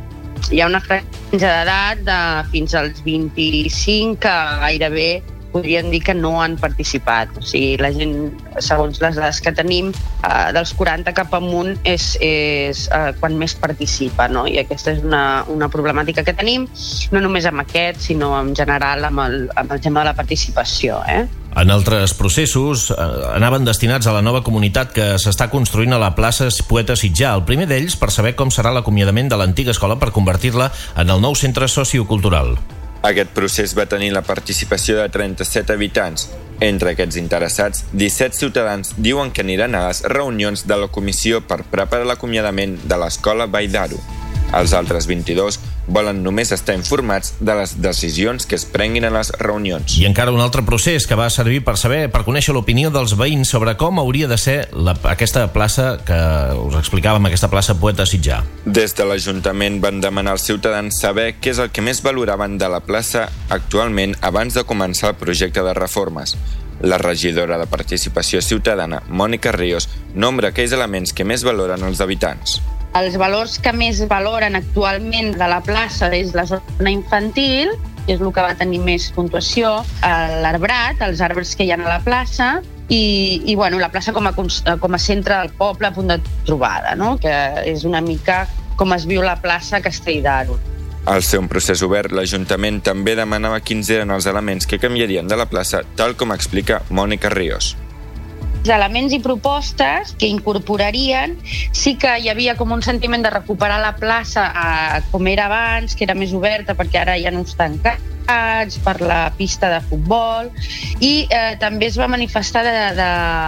Hi ha una franja d'edat de fins als vint-i-cinc que gairebé podríem dir que no han participat. O sigui, la gent, segons les dades que tenim, eh, dels quaranta cap amunt és, és eh, quan més participa, no? I aquesta és una, una problemàtica que tenim, no només amb aquest, sinó en general amb el, amb el tema de la participació, eh? En altres processos eh, anaven destinats a la nova comunitat que s'està construint a la plaça Poeta Sitjar. El primer d'ells per saber com serà l'acomiadament de l'antiga escola per convertir-la en el nou centre sociocultural. Aquest procés va tenir la participació de trenta-set habitants. Entre aquests interessats, disset ciutadans diuen que aniran a les reunions de la comissió per preparar l'acomiadament de l'escola Vall d'Aro. Els altres vint-i-dos volen només estar informats de les decisions que es prenguin a les reunions. I encara un altre procés que va servir per saber, per conèixer l'opinió dels veïns sobre com hauria de ser la, aquesta plaça que us explicàvem, aquesta plaça Poeta Sitjar. Des de l'Ajuntament van demanar als ciutadans saber què és el que més valoraven de la plaça actualment abans de començar el projecte de reformes. La regidora de Participació Ciutadana, Mònica Ríos, nombra aquells elements que més valoren els habitants. Els valors que més valoren actualment de la plaça és la zona infantil, que és el que va tenir més puntuació, l'arbrat, els arbres que hi ha a la plaça, i, i bueno, la plaça com a, com a centre del poble, a punt de trobada, no? Que és una mica com es viu la plaça a Castell d'Aro. Al ser un procés obert, l'Ajuntament també demanava quins eren els elements que canviarien de la plaça, tal com explica Mònica Ríos. Els elements i propostes que incorporarien, sí que hi havia com un sentiment de recuperar la plaça a, com era abans, que era més oberta perquè ara hi ha uns tancats per la pista de futbol, i eh, també es va manifestar de, de,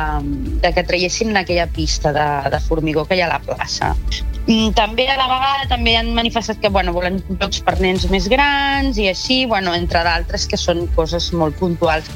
de que traiessin aquella pista de, de formigó que hi ha a la plaça. També a la vegada també han manifestat que bueno, volen jocs per nens més grans i així, bueno, entre d'altres que són coses molt puntuals.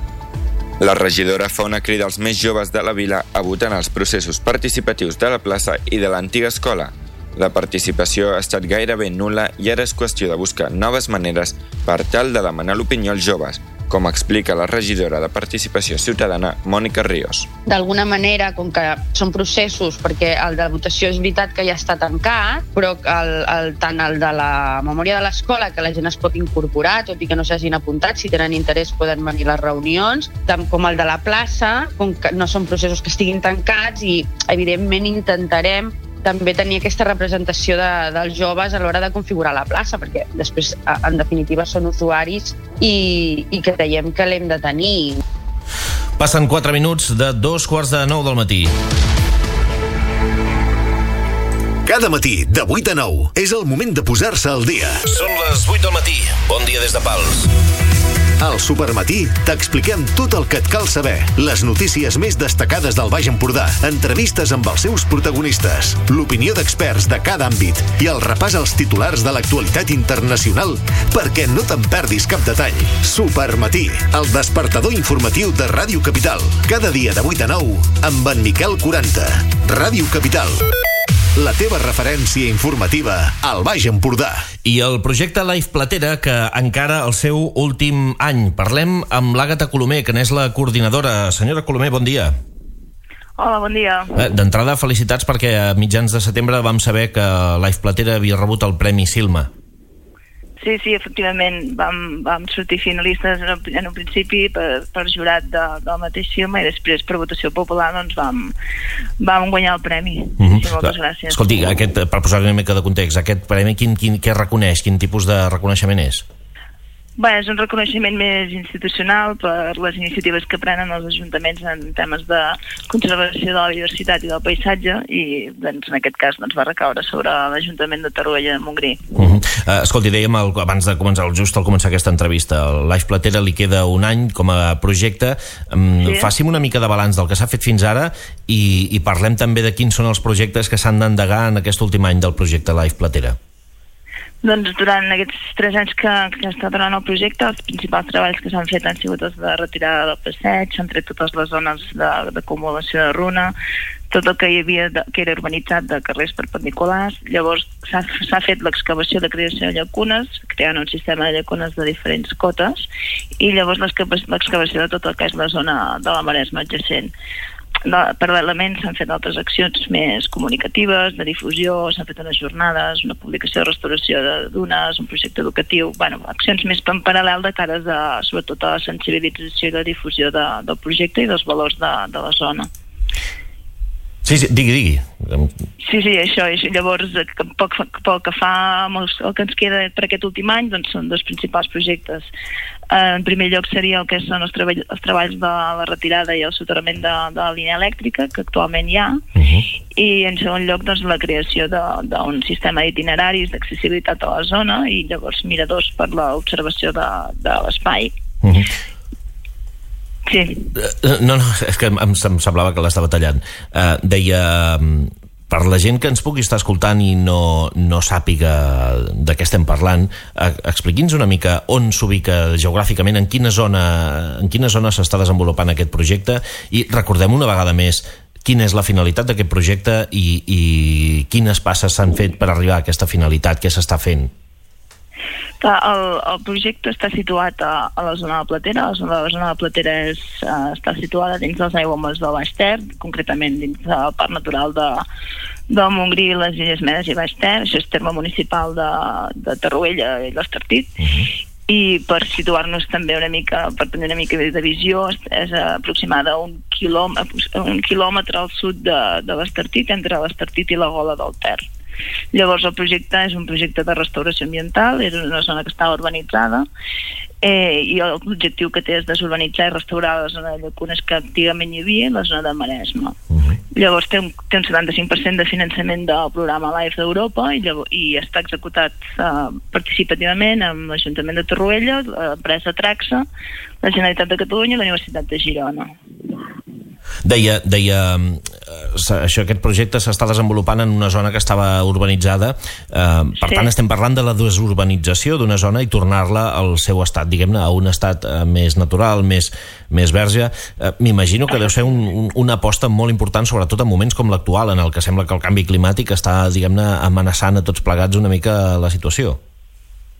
La regidora fa una crida als més joves de la vila a votar en els processos participatius de la plaça i de l'antiga escola. La participació ha estat gairebé nul·la i ara és qüestió de buscar noves maneres per tal de demanar l'opinió als joves, com explica la regidora de Participació Ciutadana, Mònica Ríos. D'alguna manera, com que són processos, perquè el de la votació és veritat que ja està tancat, però el, el, tant el de la memòria de l'escola, que la gent es pot incorporar, tot i que no s'hagin apuntat, si tenen interès poden venir a les reunions, tant com el de la plaça, com que no són processos que estiguin tancats i, evidentment, intentarem també tenir aquesta representació de, dels joves a l'hora de configurar la plaça, perquè després, en definitiva, són usuaris i, i creiem que l'hem de tenir. Passen quatre minuts de dos quarts de nou del matí. Cada matí, de vuit a nou, és el moment de posar-se al dia. Són les vuit del matí. Bon dia des de Pals. Al Supermatí t'expliquem tot el que et cal saber. Les notícies més destacades del Baix Empordà, entrevistes amb els seus protagonistes, l'opinió d'experts de cada àmbit i el repàs als titulars de l'actualitat internacional perquè no te'n perdis cap detall. Supermatí, el despertador informatiu de Ràdio Capital. Cada dia de vuit a nou amb en Miquel quaranta. Ràdio Capital, la teva referència informativa al Baix Empordà. I el projecte Life Platera, que encara el seu últim any. Parlem amb l'Àgata Colomer, que n'és la coordinadora. Senyora Colomer, bon dia. Hola, bon dia. Eh, D'entrada, felicitats perquè a mitjans de setembre vam saber que Life Platera havia rebut el Premi Silma. Sí, sí, efectivament, vam, vam sortir finalistes en, en un principi per, per jurat de, del mateix Silma i després per votació popular doncs vam, vam guanyar el premi. Mm-hmm. Sí, moltes gràcies. Escolti, aquest, per posar una mica de context, aquest premi quin, quin, què reconeix? Quin tipus de reconeixement és? Bé, és un reconeixement més institucional per les iniciatives que prenen els ajuntaments en temes de conservació de la diversitat i del paisatge i doncs, en aquest cas doncs, va recaure sobre l'Ajuntament de Torroella de Montgrí. Uh-huh. uh, Escolti, dèiem el, abans de començar, just al començar aquesta entrevista, el Life Platera li queda un any com a projecte. Um, sí. Faci'm una mica de balanç del que s'ha fet fins ara i, i parlem també de quins són els projectes que s'han d'endegar en aquest últim any del projecte Life Platera. Doncs durant aquests tres anys que, que està durant el projecte, els principals treballs que s'han fet han sigut els de retirada del passeig, s'han tret totes les zones d'acumulació de runa, tot el que hi havia de, que era urbanitzat de carrers perpendiculars. Llavors s'ha fet l'excavació de creació de llacunes, creant un sistema de llacunes de diferents cotes, i llavors l'excavació de tot el que és la zona de la Maresma adjacent. Paral·lelament s'han fet altres accions més comunicatives, de difusió, s'han fet unes jornades, una publicació de restauració de dunes, un projecte educatiu, bueno, accions més en paral·lel de cares a, sobretot a la sensibilització i la difusió de, del projecte i dels valors de, de la zona. Sí, sí, digui, digui. Sí, sí, això, això. Llavors, poc, pel que fa el, el que ens queda per aquest últim any, doncs són dos principals projectes. Eh, en primer lloc seria el que són els, treball, els treballs de la retirada i el soterrament de, de la línia elèctrica, que actualment hi ha, uh-huh. I en segon lloc doncs, la creació d'un sistema d'itineraris d'accessibilitat a la zona i llavors miradors per l'observació de, de l'espai. Uh-huh. Sí. No, no, és que em, em semblava que l'estava tallant. Uh, deia, per la gent que ens pugui estar escoltant i no, no sàpiga de què estem parlant, uh, expliqui'ns una mica on s'ubica geogràficament, en quina zona en quina zona s'està desenvolupant aquest projecte i recordem una vegada més quina és la finalitat d'aquest projecte i, i quines passes s'han fet per arribar a aquesta finalitat, què s'està fent. El, el projecte està situat a, a la zona de Platera. La zona, la zona de Platera és, uh, està situada dins dels aiguamolls del Baix Ter, concretament dins del Parc Natural de, del Montgrí, les Illes Medes i Baix Ter. Això és terme municipal de, de Torroella i l'Estartit. Uh-huh. I per situar-nos també una mica, per tenir una mica de visió, és, és aproximada un quilòmetre, un quilòmetre al sud de, de l'Estartit, entre l'Estartit i la Gola del Ter. Llavors el projecte és un projecte de restauració ambiental, és una zona que està urbanitzada eh, i l'objectiu que té és desurbanitzar i restaurar la zona de llacunes que antigament hi havia, la zona de Maresma. Uh-huh. Llavors té un, té un setanta-cinc per cent de finançament del programa Life d'Europa i, llavors, i està executat uh, participativament amb l'Ajuntament de Torroella, l'empresa Traxa, la Generalitat de Catalunya i la Universitat de Girona. Deia, deia això, aquest projecte s'està desenvolupant en una zona que estava urbanitzada, eh, per sí. tant estem parlant de la desurbanització d'una zona i tornar-la al seu estat, diguem-ne, a un estat eh, més natural, més, més verge. Eh, m'imagino que deu ser un, un, una aposta molt important, sobretot en moments com l'actual, en el que sembla que el canvi climàtic està, diguem-ne, amenaçant a tots plegats una mica la situació.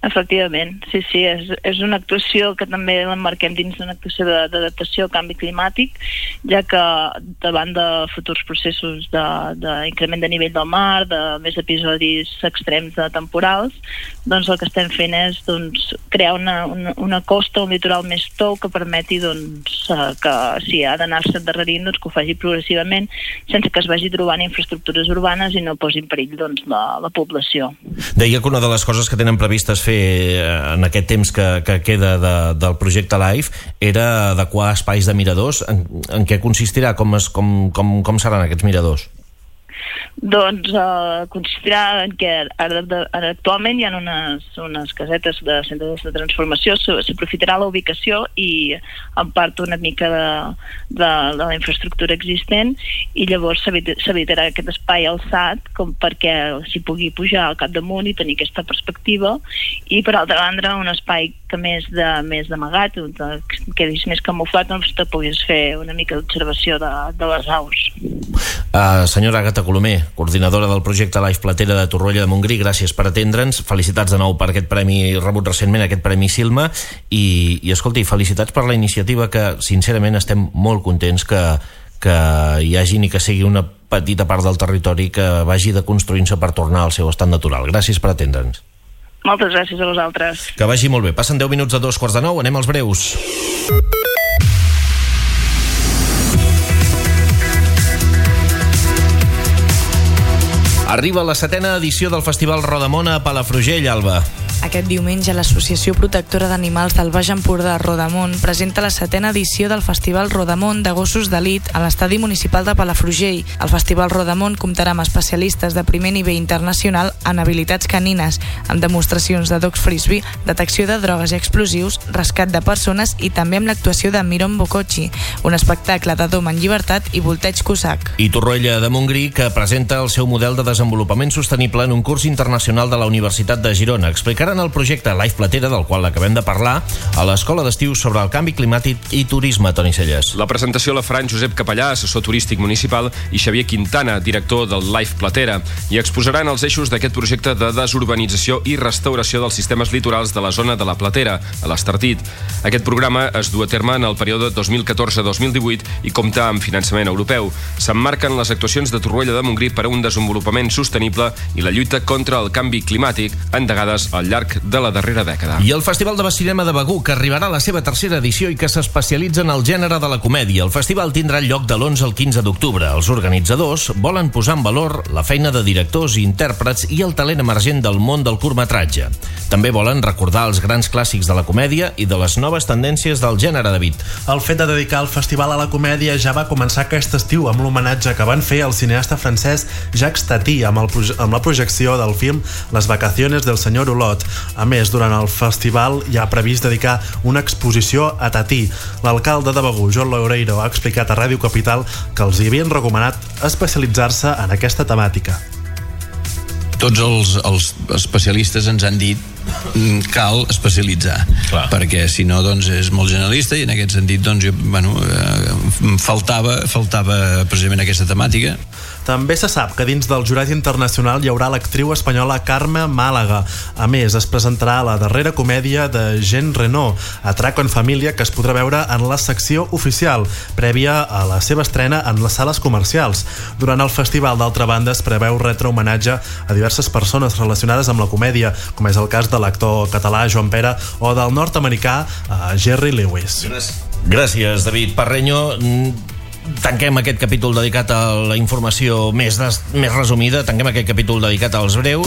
Efectivament, sí, sí, és, és una actuació que també l'emmarquem dins d'una actuació d'adaptació al canvi climàtic, ja que davant de futurs processos d'increment de, de nivell del mar, de més episodis extrems de temporals, doncs el que estem fent és doncs, crear una, una, una costa, un litoral més tou que permeti doncs, que si ha d'anar-se endarrerint, doncs, que ho faci progressivament sense que es vagi trobant infraestructures urbanes i no posi en perill doncs, la, la població. Deia que una de les coses que tenen previstes fer en aquest temps que, que queda de, del projecte LIFE era adequar espais de miradors. En, en què consistirà? Com, es, com, com, com seran aquests miradors? Doncs uh, consistirà en que ara, ara actualment hi ha unes, unes casetes de centres de transformació, s'aprofitarà la ubicació i en part una mica de, de, de la infraestructura existent i llavors s'habilitarà aquest espai alçat com perquè s'hi pugui pujar al capdamunt i tenir aquesta perspectiva, i per altra banda un espai que més de més d'amagat, que quedis més camuflat, doncs te puguis fer una mica d'observació de, de les aus. Uh, senyora Àgata Colomer, coordinadora del projecte LIFE Platera de Torroella de Montgrí, gràcies per atendre'ns, felicitats de nou per aquest premi rebut recentment, aquest premi Silma, i, i escolti, felicitats per la iniciativa, que sincerament estem molt contents que, que hi hagi ni que sigui una petita part del territori que vagi de construint-se per tornar al seu estat natural. Gràcies per atendre'ns. Moltes gràcies a vosaltres. Que vagi molt bé. Passen deu minuts a dos quarts de nou, anem als breus. Arriba la setena edició del Festival Rodamón a Palafrugell, Alba. Aquest diumenge, l'Associació Protectora d'Animals del Baix Empordà, Rodamón, presenta la setena edició del Festival Rodamón de gossos d'elit a l'Estadi Municipal de Palafrugell. El Festival Rodamón comptarà amb especialistes de primer nivell internacional en habilitats canines, amb demostracions de dogs frisbee, detecció de drogues i explosius, rescat de persones i també amb l'actuació de Miron Bococci, un espectacle de dom en llibertat i volteig cosac. I Torroella de Montgrí, que presenta el seu model de desenvolupament sostenible en un curs internacional de la Universitat de Girona. Explicarà el projecte LIFE Platera, del qual acabem de parlar, a l'Escola d'Estiu sobre el Canvi Climàtic i Turisme, Toni Celles. La presentació la faran Josep Capellà, assessor turístic municipal, i Xavier Quintana, director del LIFE Platera, i exposaran els eixos d'aquest projecte de desurbanització i restauració dels sistemes litorals de la zona de la Platera, a l'Estartit. Aquest programa es du a terme en el període dos mil catorze dos mil divuit i compta amb finançament europeu. S'emmarquen les actuacions de Torroella de Montgrí per a un desenvolupament sostenible i la lluita contra el canvi climàtic, endegades al llarg de la darrera dècada. I el Festival de Cinema de Begur, que arribarà a la seva tercera edició i que s'especialitza en el gènere de la comèdia. El festival tindrà lloc de l'onze al quinze d'octubre. Els organitzadors volen posar en valor la feina de directors i intèrprets i el talent emergent del món del curtmetratge. També volen recordar els grans clàssics de la comèdia i de les noves tendències del gènere, David. El fet de dedicar el festival a la comèdia ja va començar aquest estiu amb l'homenatge que van fer al cineasta francès Jacques Tati amb, el, amb la projecció del film Les vacaciones del senyor Olot. A més, durant el festival hi ha previst dedicar una exposició a Tati. L'alcalde de Begur, Joan Loureiro, ha explicat a Ràdio Capital que els hi havien recomanat especialitzar-se en aquesta temàtica. Tots els, els especialistes ens han dit cal especialitzar. Clar. Perquè si no doncs és molt generalista i en aquest sentit doncs jo, bueno, eh, faltava, faltava precisament aquesta temàtica. També se sap que dins del jurat internacional hi haurà l'actriu espanyola Carme Màlaga. A més, es presentarà la darrera comèdia de Jean Reno, Atraco en família, que es podrà veure en la secció oficial, prèvia a la seva estrena en les sales comercials. Durant el festival, d'altra banda, es preveu retre homenatge a diverses persones relacionades amb la comèdia, com és el cas de l'actor català Joan Pera o del nord-americà uh, Jerry Lewis. Gràcies, David Parreño. Tanquem aquest capítol dedicat a la informació més, des, més resumida, tanquem aquest capítol dedicat als breus.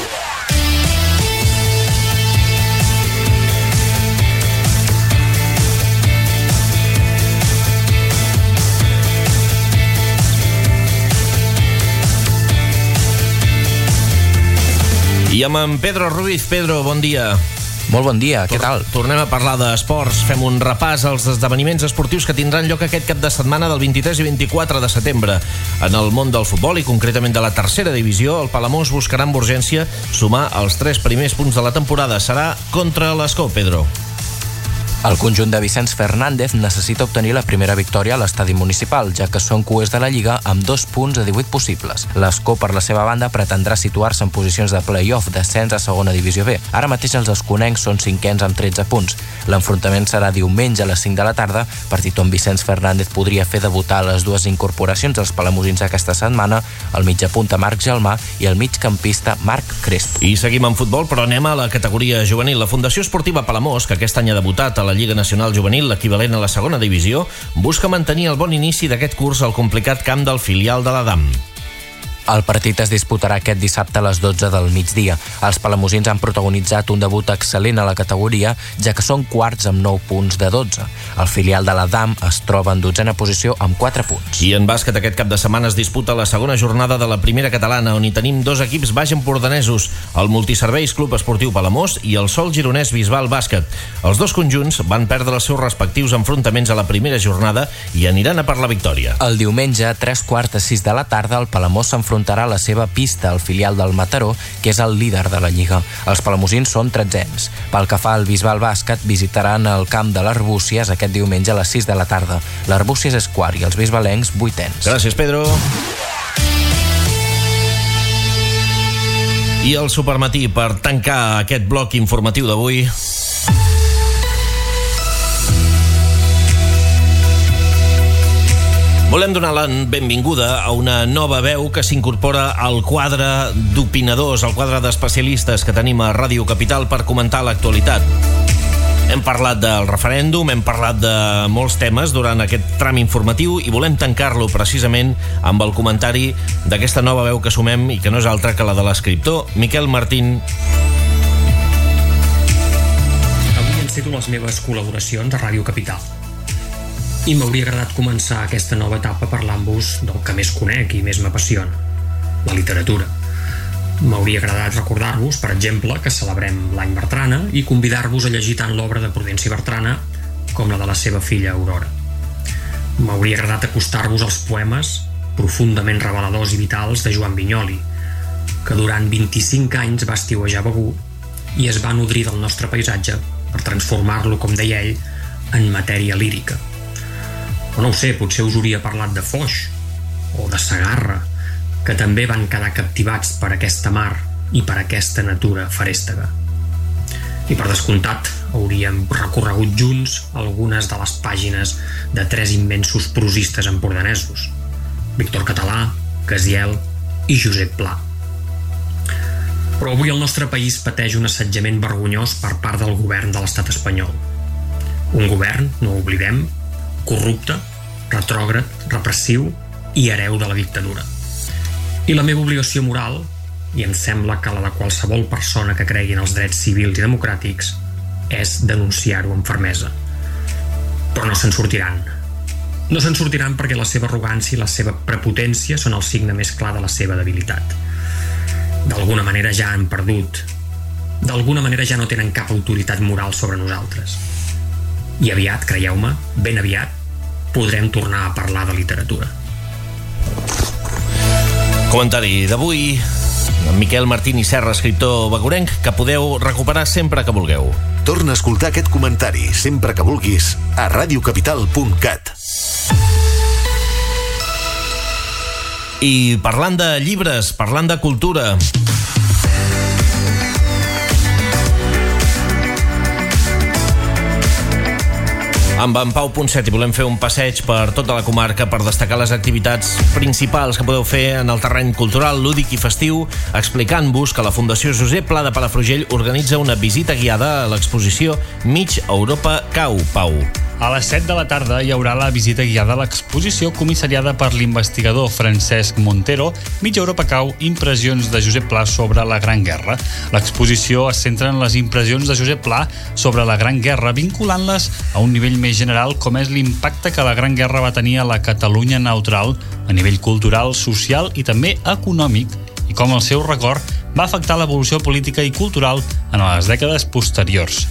I amb en Pedro Ruiz. Pedro, bon dia. Molt bon dia, què tal? Tornem a parlar d'esports, fem un repàs als esdeveniments esportius que tindran lloc aquest cap de setmana del vint-i-tres i vint-i-quatre de setembre. En el món del futbol i concretament de la tercera divisió, el Palamós buscarà amb urgència sumar els tres primers punts de la temporada. Serà contra l'Escó, Pedro. El conjunt de Vicenç Fernández necessita obtenir la primera victòria a l'estadi municipal, ja que són cuers de la Lliga amb dos punts de divuit possibles. L'Escó, per la seva banda, pretendrà situar-se en posicions de play-off d'ascens a segona divisió B. Ara mateix els esconencs són cinquens amb tretze punts. L'enfrontament serà diumenge a les cinc de la tarda, partit on Vicenç Fernández podria fer debutar les dues incorporacions dels palamosins aquesta setmana, el mitjapunta Marc Gelmà i el migcampista Marc Crespo. I seguim amb futbol, però anem a la categoria juvenil. La Fundació Esportiva Palamós, que aquest any ha debutat a la Lliga Nacional Juvenil, l'equivalent a la segona divisió, busca mantenir el bon inici d'aquest curs al complicat camp del filial de l'Adam. El partit es disputarà aquest dissabte a les dotze del migdia. Els palamosins han protagonitzat un debut excel·lent a la categoria, ja que són quarts amb nou punts de dotze. El filial de l'Adam es troba en dotzena posició amb quatre punts. I en bàsquet aquest cap de setmana es disputa la segona jornada de la primera catalana, on hi tenim dos equips baix empordanesos, el Multiserveis Club Esportiu Palamós i el Sol Gironès Bisbal Bàsquet. Els dos conjunts van perdre els seus respectius enfrontaments a la primera jornada i aniran a per la victòria. El diumenge, a tres quarts de sis de la tarda, el Palamós s'enfrontarà enfrontarà la seva pista al filial del Mataró, que és el líder de la Lliga. Els palamosins són tretzens. Pel que fa al Bisbal Bàsquet, visitaran el camp de l'Arbúcies aquest diumenge a les sis de la tarda. L'Arbúcies és quart i els bisbalencs vuitens. Gràcies, Pedro. I el Supermatí, per tancar aquest bloc informatiu d'avui. Volem donar la benvinguda a una nova veu que s'incorpora al quadre d'opinadors, al quadre d'especialistes que tenim a Ràdio Capital per comentar l'actualitat. Hem parlat del referèndum, hem parlat de molts temes durant aquest tram informatiu i volem tancar-lo precisament amb el comentari d'aquesta nova veu que sumem i que no és altra que la de l'escriptor Miquel Martín. Avui encito les meves col·laboracions a Ràdio Capital. I m'hauria agradat començar aquesta nova etapa parlant-vos del que més conec i més m'apassiona, la literatura. M'hauria agradat recordar-vos, per exemple, que celebrem l'any Bertrana i convidar-vos a llegir tant l'obra de Prudenci Bertrana com la de la seva filla Aurora. M'hauria agradat acostar-vos als poemes profundament reveladors i vitals de Joan Vinyoli, que durant vint-i-cinc anys va estiuejar Begur i es va nodrir del nostre paisatge per transformar-lo, com deia ell, en matèria lírica. O no ho sé, potser us hauria parlat de Foix o de Segarra, que també van quedar captivats per aquesta mar i per aquesta natura ferèstega. I per descomptat, hauríem recorregut junts algunes de les pàgines de tres immensos prosistes empordanesos, Víctor Català, Casiel i Josep Pla. Però avui el nostre país pateix un assetjament vergonyós per part del govern de l'estat espanyol. Un govern, no ho oblidem, corrupte, retrògrad, repressiu i hereu de la dictadura. I la meva obligació moral, i em sembla que la de qualsevol persona que cregui en els drets civils i democràtics, és denunciar-ho amb fermesa. Però no se'n sortiran. No se'n sortiran perquè la seva arrogància i la seva prepotència són el signe més clar de la seva debilitat. D'alguna manera ja han perdut. D'alguna manera ja no tenen cap autoritat moral sobre nosaltres. I aviat, creieu-me, ben aviat, podrem tornar a parlar de literatura. Comentari d'avui, en Miquel Martín i Serra, escriptor begurenc, que podeu recuperar sempre que vulgueu. Torna a escoltar aquest comentari sempre que vulguis a radiocapital punt cat. I parlant de llibres, parlant de cultura... Amb en Pau Ponset i volem fer un passeig per tota la comarca per destacar les activitats principals que podeu fer en el terreny cultural, lúdic i festiu, explicant-vos que la Fundació Josep Pla de Palafrugell organitza una visita guiada a l'exposició Mig Europa Cau. Pau. A les set de la tarda hi haurà la visita guiada a l'exposició comissariada per l'investigador Francesc Montero, Mig Europa Cau, impressions de Josep Pla sobre la Gran Guerra. L'exposició es centra en les impressions de Josep Pla sobre la Gran Guerra, vinculant-les a un nivell més general com és l'impacte que la Gran Guerra va tenir a la Catalunya neutral a nivell cultural, social i també econòmic, i com el seu record va afectar l'evolució política i cultural en les dècades posteriors.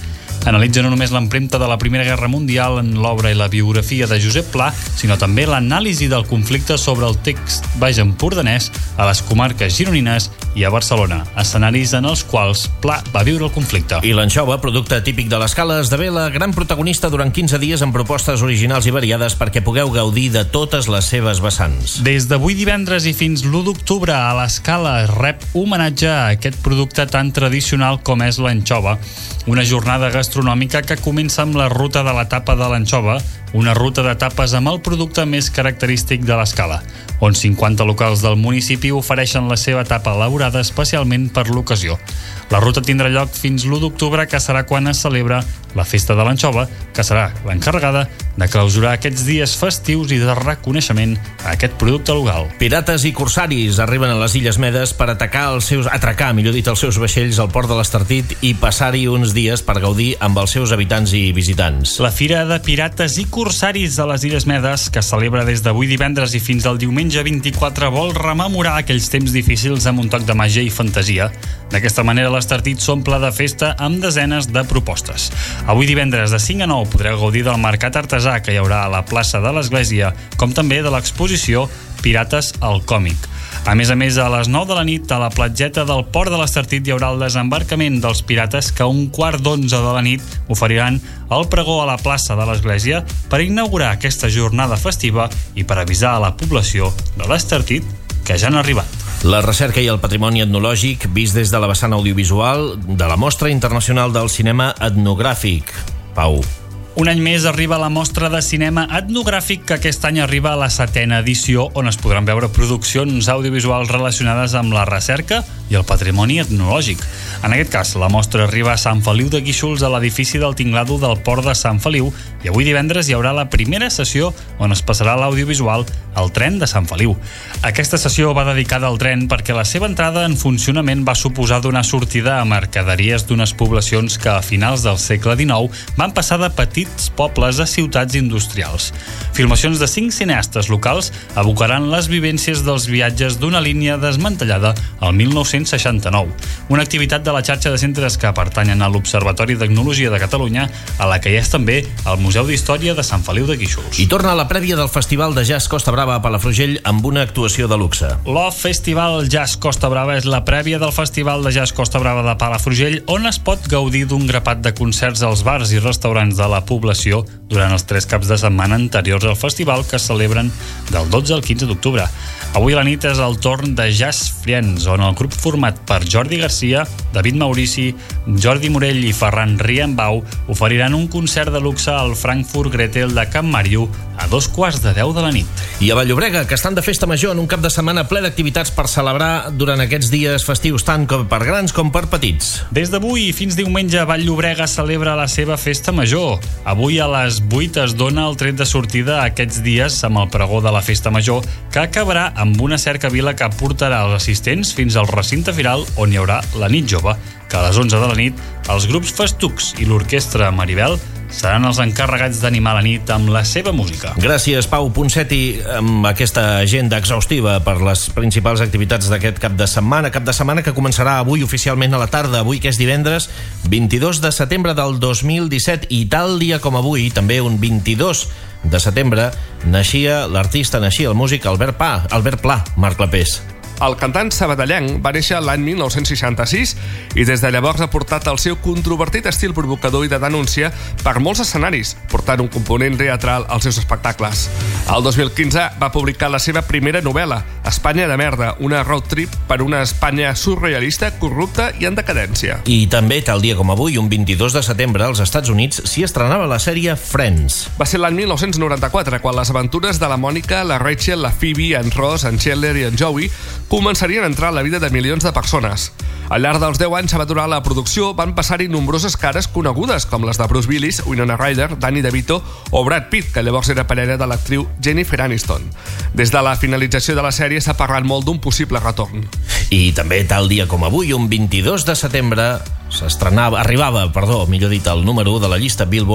Analitza no només l'empremta de la Primera Guerra Mundial en l'obra i la biografia de Josep Pla, sinó també l'anàlisi del conflicte sobre el text baix empordanès a les comarques gironines i a Barcelona, escenaris en els quals Pla va viure el conflicte. I l'anxova, producte típic de l'Escala, esdevé la gran protagonista durant quinze dies amb propostes originals i variades perquè pugueu gaudir de totes les seves vessants. Des d'avui divendres i fins l'u d'octubre a l'Escala rep homenatge a aquest producte tan tradicional com és l'anxova. Una jornada gastronòmica que comença amb la ruta de la tapa de l'anxova, una ruta de tapes amb el producte més característic de l'Escala, on cinquanta locals del municipi ofereixen la seva tapa elaborada especialment per l'ocasió. La ruta tindrà lloc fins l'u d'octubre, que serà quan es celebra la Festa de l'Anxova, que serà l'encarregada de clausurar aquests dies festius i de reconeixement a aquest producte local. Pirates i corsaris arriben a les Illes Medes per atacar els seus, atracar, millor dit, els seus vaixells al port de l'Estartit i passar-hi uns dies per gaudir amb els seus habitants i visitants. La Fira de Pirates i Corsaris de les Illes Medes, que es celebra des d'avui divendres i fins al diumenge vint-i-quatre, vol rememorar aquells temps difícils amb un toc de màgia i fantasia. D'aquesta manera, l'Estartit s'omple de festa amb desenes de propostes. Avui divendres de cinc a nou podreu gaudir del mercat artesà que hi haurà a la plaça de l'Església, com també de l'exposició Pirates al còmic. A més a més, a les nou de la nit, a la platgeta del Port de l'Estartit hi haurà el desembarcament dels pirates que a un quart d'onze de la nit oferiran el pregó a la plaça de l'Església per inaugurar aquesta jornada festiva i per avisar a la població de l'Estartit que ja han arribat. La recerca i el patrimoni etnològic vist des de la vessant audiovisual de la Mostra Internacional del Cinema Etnogràfic. Pau. Un any més arriba la mostra de cinema etnogràfic, que aquest any arriba a la setena edició, on es podran veure produccions audiovisuals relacionades amb la recerca i el patrimoni etnològic. En aquest cas, la mostra arriba a Sant Feliu de Guíxols, a l'edifici del Tinglado del Port de Sant Feliu, i avui divendres hi haurà la primera sessió on es passarà l'audiovisual al tren de Sant Feliu. Aquesta sessió va dedicada al tren perquè la seva entrada en funcionament va suposar donar sortida a mercaderies d'unes poblacions que a finals del segle dinou van passar de petits pobles a ciutats industrials. Filmacions de cinc cineastes locals evocaran les vivències dels viatges d'una línia desmantellada al mil nou-cents seixanta-nou, una activitat de la xarxa de centres que pertanyen a l'Observatori d'Etnologia de Catalunya, a la que hi és també el Museu d'Història de Sant Feliu de Guíxols. I torna a la prèvia del Festival de Jazz Costa Brava a Palafrugell amb una actuació de luxe. L'Off Festival Jazz Costa Brava és la prèvia del Festival de Jazz Costa Brava de Palafrugell, on es pot gaudir d'un grapat de concerts als bars i restaurants de la població durant els tres caps de setmana anteriors al festival, que es celebren del dotze al quinze d'octubre. Avui a la nit és el torn de Jazz Friends, on el grup format per Jordi Garcia, David Maurici, Jordi Morell i Ferran Riambau oferiran un concert de luxe al Frankfurt Gretel de Can Màriu a dos quarts de deu de la nit. I a Vall-llobrega, que estan de festa major en un cap de setmana ple d'activitats per celebrar durant aquests dies festius, tant com per grans com per petits. Des d'avui fins diumenge, Vall-llobrega celebra la seva festa major. Avui a les vuit es dona el tret de sortida a aquests dies amb el pregó de la festa major, que acabarà amb una cercavila que portarà els assistents fins al recinte firal, on hi haurà la nit jove, que a les onze de la nit els grups Festucs i l'orquestra Maribel seran els encarregats d'animar la nit amb la seva música. Gràcies, Pau Ponseti, amb aquesta agenda exhaustiva per les principals activitats d'aquest cap de setmana. Cap de setmana que començarà avui oficialment a la tarda, avui que és divendres vint-i-dos de setembre del dos mil disset, i tal dia com avui, també un vint-i-dos de setembre, naixia l'artista, naixia el músic Albert Pla, Albert Pla, Marc Clapés. El cantant sabadellenc va néixer l'any mil nou-cents seixanta-sis i des de llavors ha portat el seu controvertit estil provocador i de denúncia per molts escenaris, portant un component teatral als seus espectacles. El dos mil quinze va publicar la seva primera novel·la, Espanya de merda, una road trip per una Espanya surrealista, corrupta i en decadència. I també, tal dia com avui, un vint-i-dos de setembre, als Estats Units s'hi estrenava la sèrie Friends. Va ser l'any mil nou-cents noranta-quatre, quan les aventures de la Mònica, la Rachel, la Phoebe, en Ross, en Chandler i en Joey començarien a entrar a la vida de milions de persones. Al llarg dels deu anys que va durar la producció, van passar-hi nombroses cares conegudes, com les de Bruce Willis, Winona Ryder, Danny DeVito o Brad Pitt, que llavors era parella de l'actriu Jennifer Aniston. Des de la finalització de la sèrie s'ha parlat molt d'un possible retorn. I també, tal dia com avui, un vint-i-dos de setembre, s'estrenava, arribava, perdó, millor dit, al número u de la llista Billboard,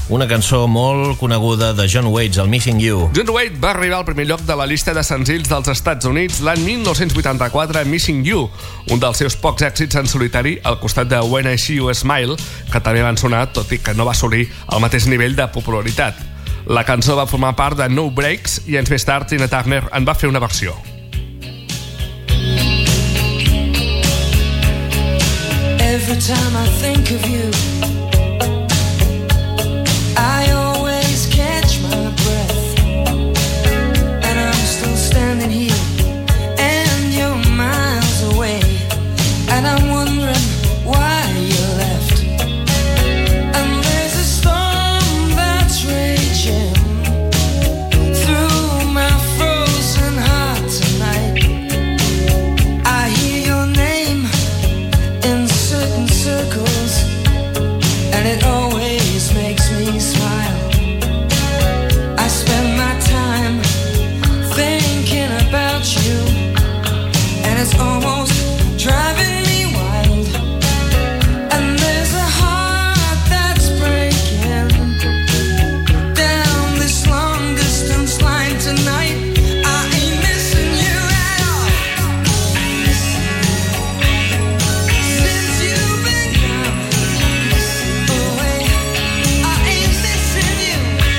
una cançó molt coneguda de John Waite, el Missing You. John Waite va arribar al primer lloc de la llista de senzills dels Estats Units l'any mil nou-cents vuitanta-quatre, Missing You, un dels seus pocs èxits en solitari al costat de When I See You Smile, que també van sonar, tot i que no va assolir el mateix nivell de popularitat. La cançó va formar part de No Breaks i anys més tard Tina Turner en va fer una versió. Every time I think of you, I always catch my breath, and I'm still standing here, and you're miles away, and I'm wondering why you left. And there's a storm that's raging through my frozen heart tonight. I hear your name in certain circles, and it always makes me smile. I spend my time thinking about you, and it's almost driving me wild. And there's a heart that's breaking down this long distance line tonight. I ain't missing you at all. Since you've been gone away, I ain't missing you.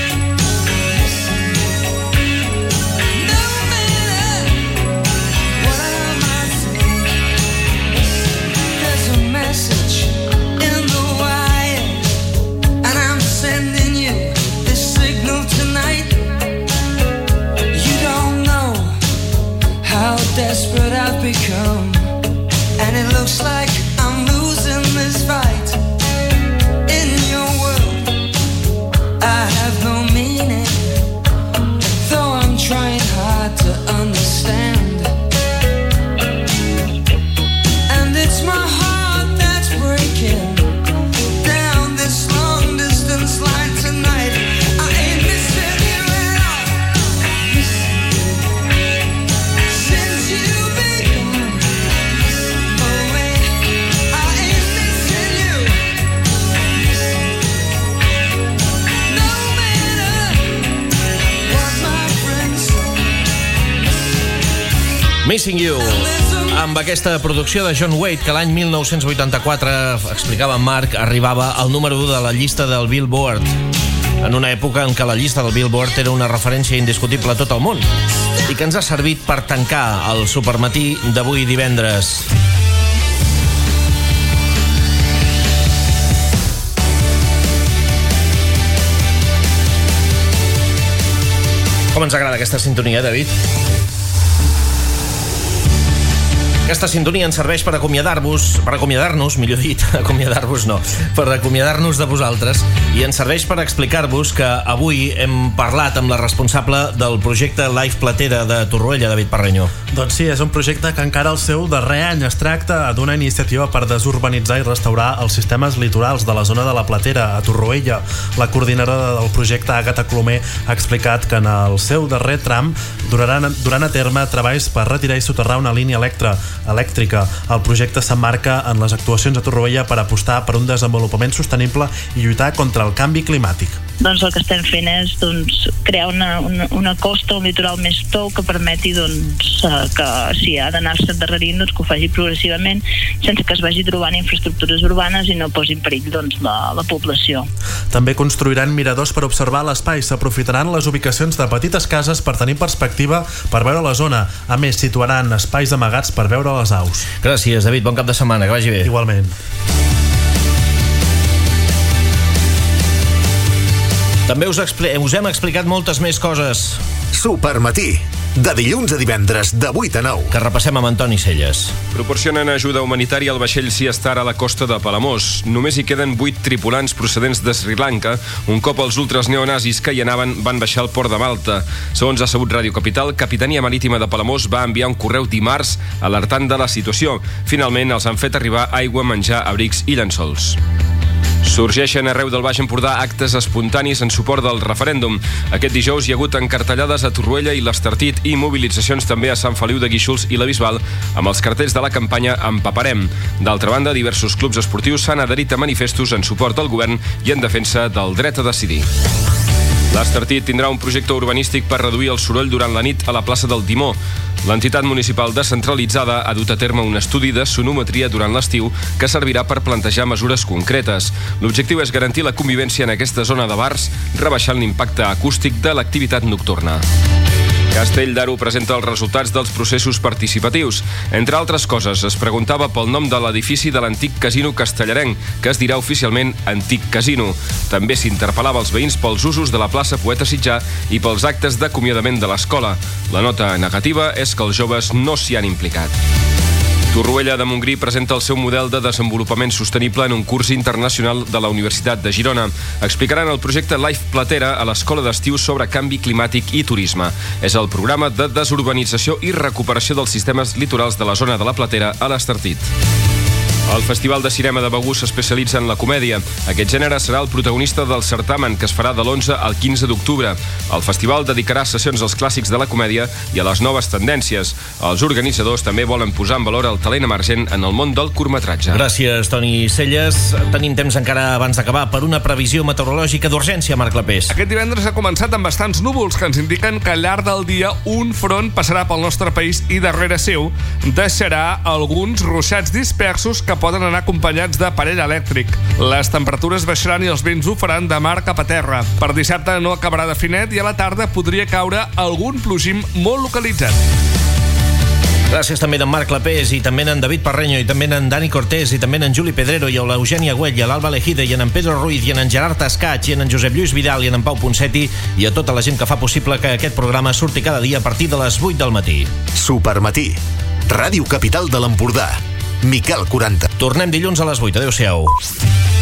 No matter what I might say, there's a message in the wire, and I'm sending you this signal tonight. You don't know how desperate I've become, and it looks like I'm losing this fight. In your world, I have no meaning, though I'm trying hard to understand. And it's my heart that's breaking down this long distance line tonight. I ain't missing you at all. Since you've been gone away, I ain't missing you. No matter what my friends say. Missing You, amb aquesta producció de John Waite, que l'any mil nou-cents vuitanta-quatre, explicava en Marc, arribava al número u de la llista del Billboard, en una època en què la llista del Billboard era una referència indiscutible a tot el món, i que ens ha servit per tancar el supermatí d'avui divendres. Com ens agrada aquesta sintonia, David? Aquesta sintonia ens serveix per acomiadar-vos, per acomiadar-nos, millor dit, acomiadar-vos no, per acomiadar-nos de vosaltres, i ens serveix per explicar-vos que avui hem parlat amb la responsable del projecte Life Platera de Torroella, David Parreño. Doncs sí, és un projecte que encara el seu darrer any. Es tracta d'una iniciativa per desurbanitzar i restaurar els sistemes litorals de la zona de la Platera, a Torroella. La coordinadora del projecte, Àgata Colomer, ha explicat que en el seu darrer tram duraran, duran a terme treballs per retirar i soterrar una línia electra, elèctrica. El projecte s'emmarca en les actuacions a Torroella per apostar per un desenvolupament sostenible i lluitar contra el canvi climàtic. Doncs el que estem fent és doncs, crear una, una, una costa, un litoral més tou que permeti doncs, que si ha d'anar-se endarrerint, doncs, que ho faci progressivament sense que es vagi trobant infraestructures urbanes i no posi en perill doncs, la, la població. També construiran miradors per observar l'espai. S'aprofitaran les ubicacions de petites cases per tenir perspectiva per veure la zona. A més, situaran espais amagats per veure les aus. Gràcies, David. Bon cap de setmana. Que vagi bé. Igualment. També us, expli- us hem explicat moltes més coses. Supermatí, de dilluns a divendres, de vuit a nou. Que repassem amb Antoni Celles. Proporcionen ajuda humanitària al vaixell Sea Star a la costa de Palamós. Només hi queden vuit tripulants procedents de Sri Lanka. Un cop els ultras neonazis que hi anaven van baixar al port de Malta. Segons ha sabut Ràdio Capital, Capitania Marítima de Palamós va enviar un correu dimarts alertant de la situació. Finalment els han fet arribar aigua, menjar, abrics i llençols. Sorgeixen arreu del Baix Empordà actes espontanis en suport del referèndum. Aquest dijous hi ha hagut encartellades a Torroella i l'Estartit i mobilitzacions també a Sant Feliu de Guíxols i la Bisbal amb els cartells de la campanya Empaparem. D'altra banda, diversos clubs esportius s'han adherit a manifestos en suport al govern i en defensa del dret a decidir. L'Estartit tindrà un projecte urbanístic per reduir el soroll durant la nit a la plaça del Timó. L'entitat municipal descentralitzada ha dut a terme un estudi de sonometria durant l'estiu que servirà per plantejar mesures concretes. L'objectiu és garantir la convivència en aquesta zona de bars, rebaixant l'impacte acústic de l'activitat nocturna. Castell d'Aro presenta els resultats dels processos participatius. Entre altres coses, es preguntava pel nom de l'edifici de l'antic casino castellarenc, que es dirà oficialment Antic Casino. També s'interpel·lava els veïns pels usos de la plaça Poeta Sitjar i pels actes d'acomiadament de l'escola. La nota negativa és que els joves no s'hi han implicat. Torroella de Montgrí presenta el seu model de desenvolupament sostenible en un curs internacional de la Universitat de Girona. Explicaran el projecte Life Platera a l'Escola d'Estiu sobre canvi climàtic i turisme. És el programa de desurbanització i recuperació dels sistemes litorals de la zona de la Platera a l'Estartit. El Festival de Cinema de Begur s'especialitza en la comèdia. Aquest gènere serà el protagonista del certamen, que es farà de l'onze al quinze d'octubre. El festival dedicarà sessions als clàssics de la comèdia i a les noves tendències. Els organitzadors també volen posar en valor el talent emergent en el món del curtmetratge. Gràcies, Toni Celles. Tenim temps encara abans d'acabar per una previsió meteorològica d'urgència, Marc Clapés. Aquest divendres ha començat amb bastants núvols que ens indiquen que al llarg del dia un front passarà pel nostre país i darrere seu deixarà alguns ruixats dispersos que poden anar acompanyats d'aparell elèctric. Les temperatures baixaran i els vents ho faran de mar cap a terra. Per dissabte no acabarà de finet i a la tarda podria caure algun plogim molt localitzat. Gràcies també d'en Marc Clapés i també en David Parreño i també en Dani Cortés i també en Juli Pedrero i a l'Eugènia Güell i a l'Alba Lejide i en Pedro Ruiz i en Gerard Tascach i en Josep Lluís Vidal i en Pau Ponseti i a tota la gent que fa possible que aquest programa surti cada dia a partir de les vuit del matí. Supermatí. Ràdio Capital de l'Empordà. Miquel quaranta. Tornem dilluns a les vuit. Adéu-siau.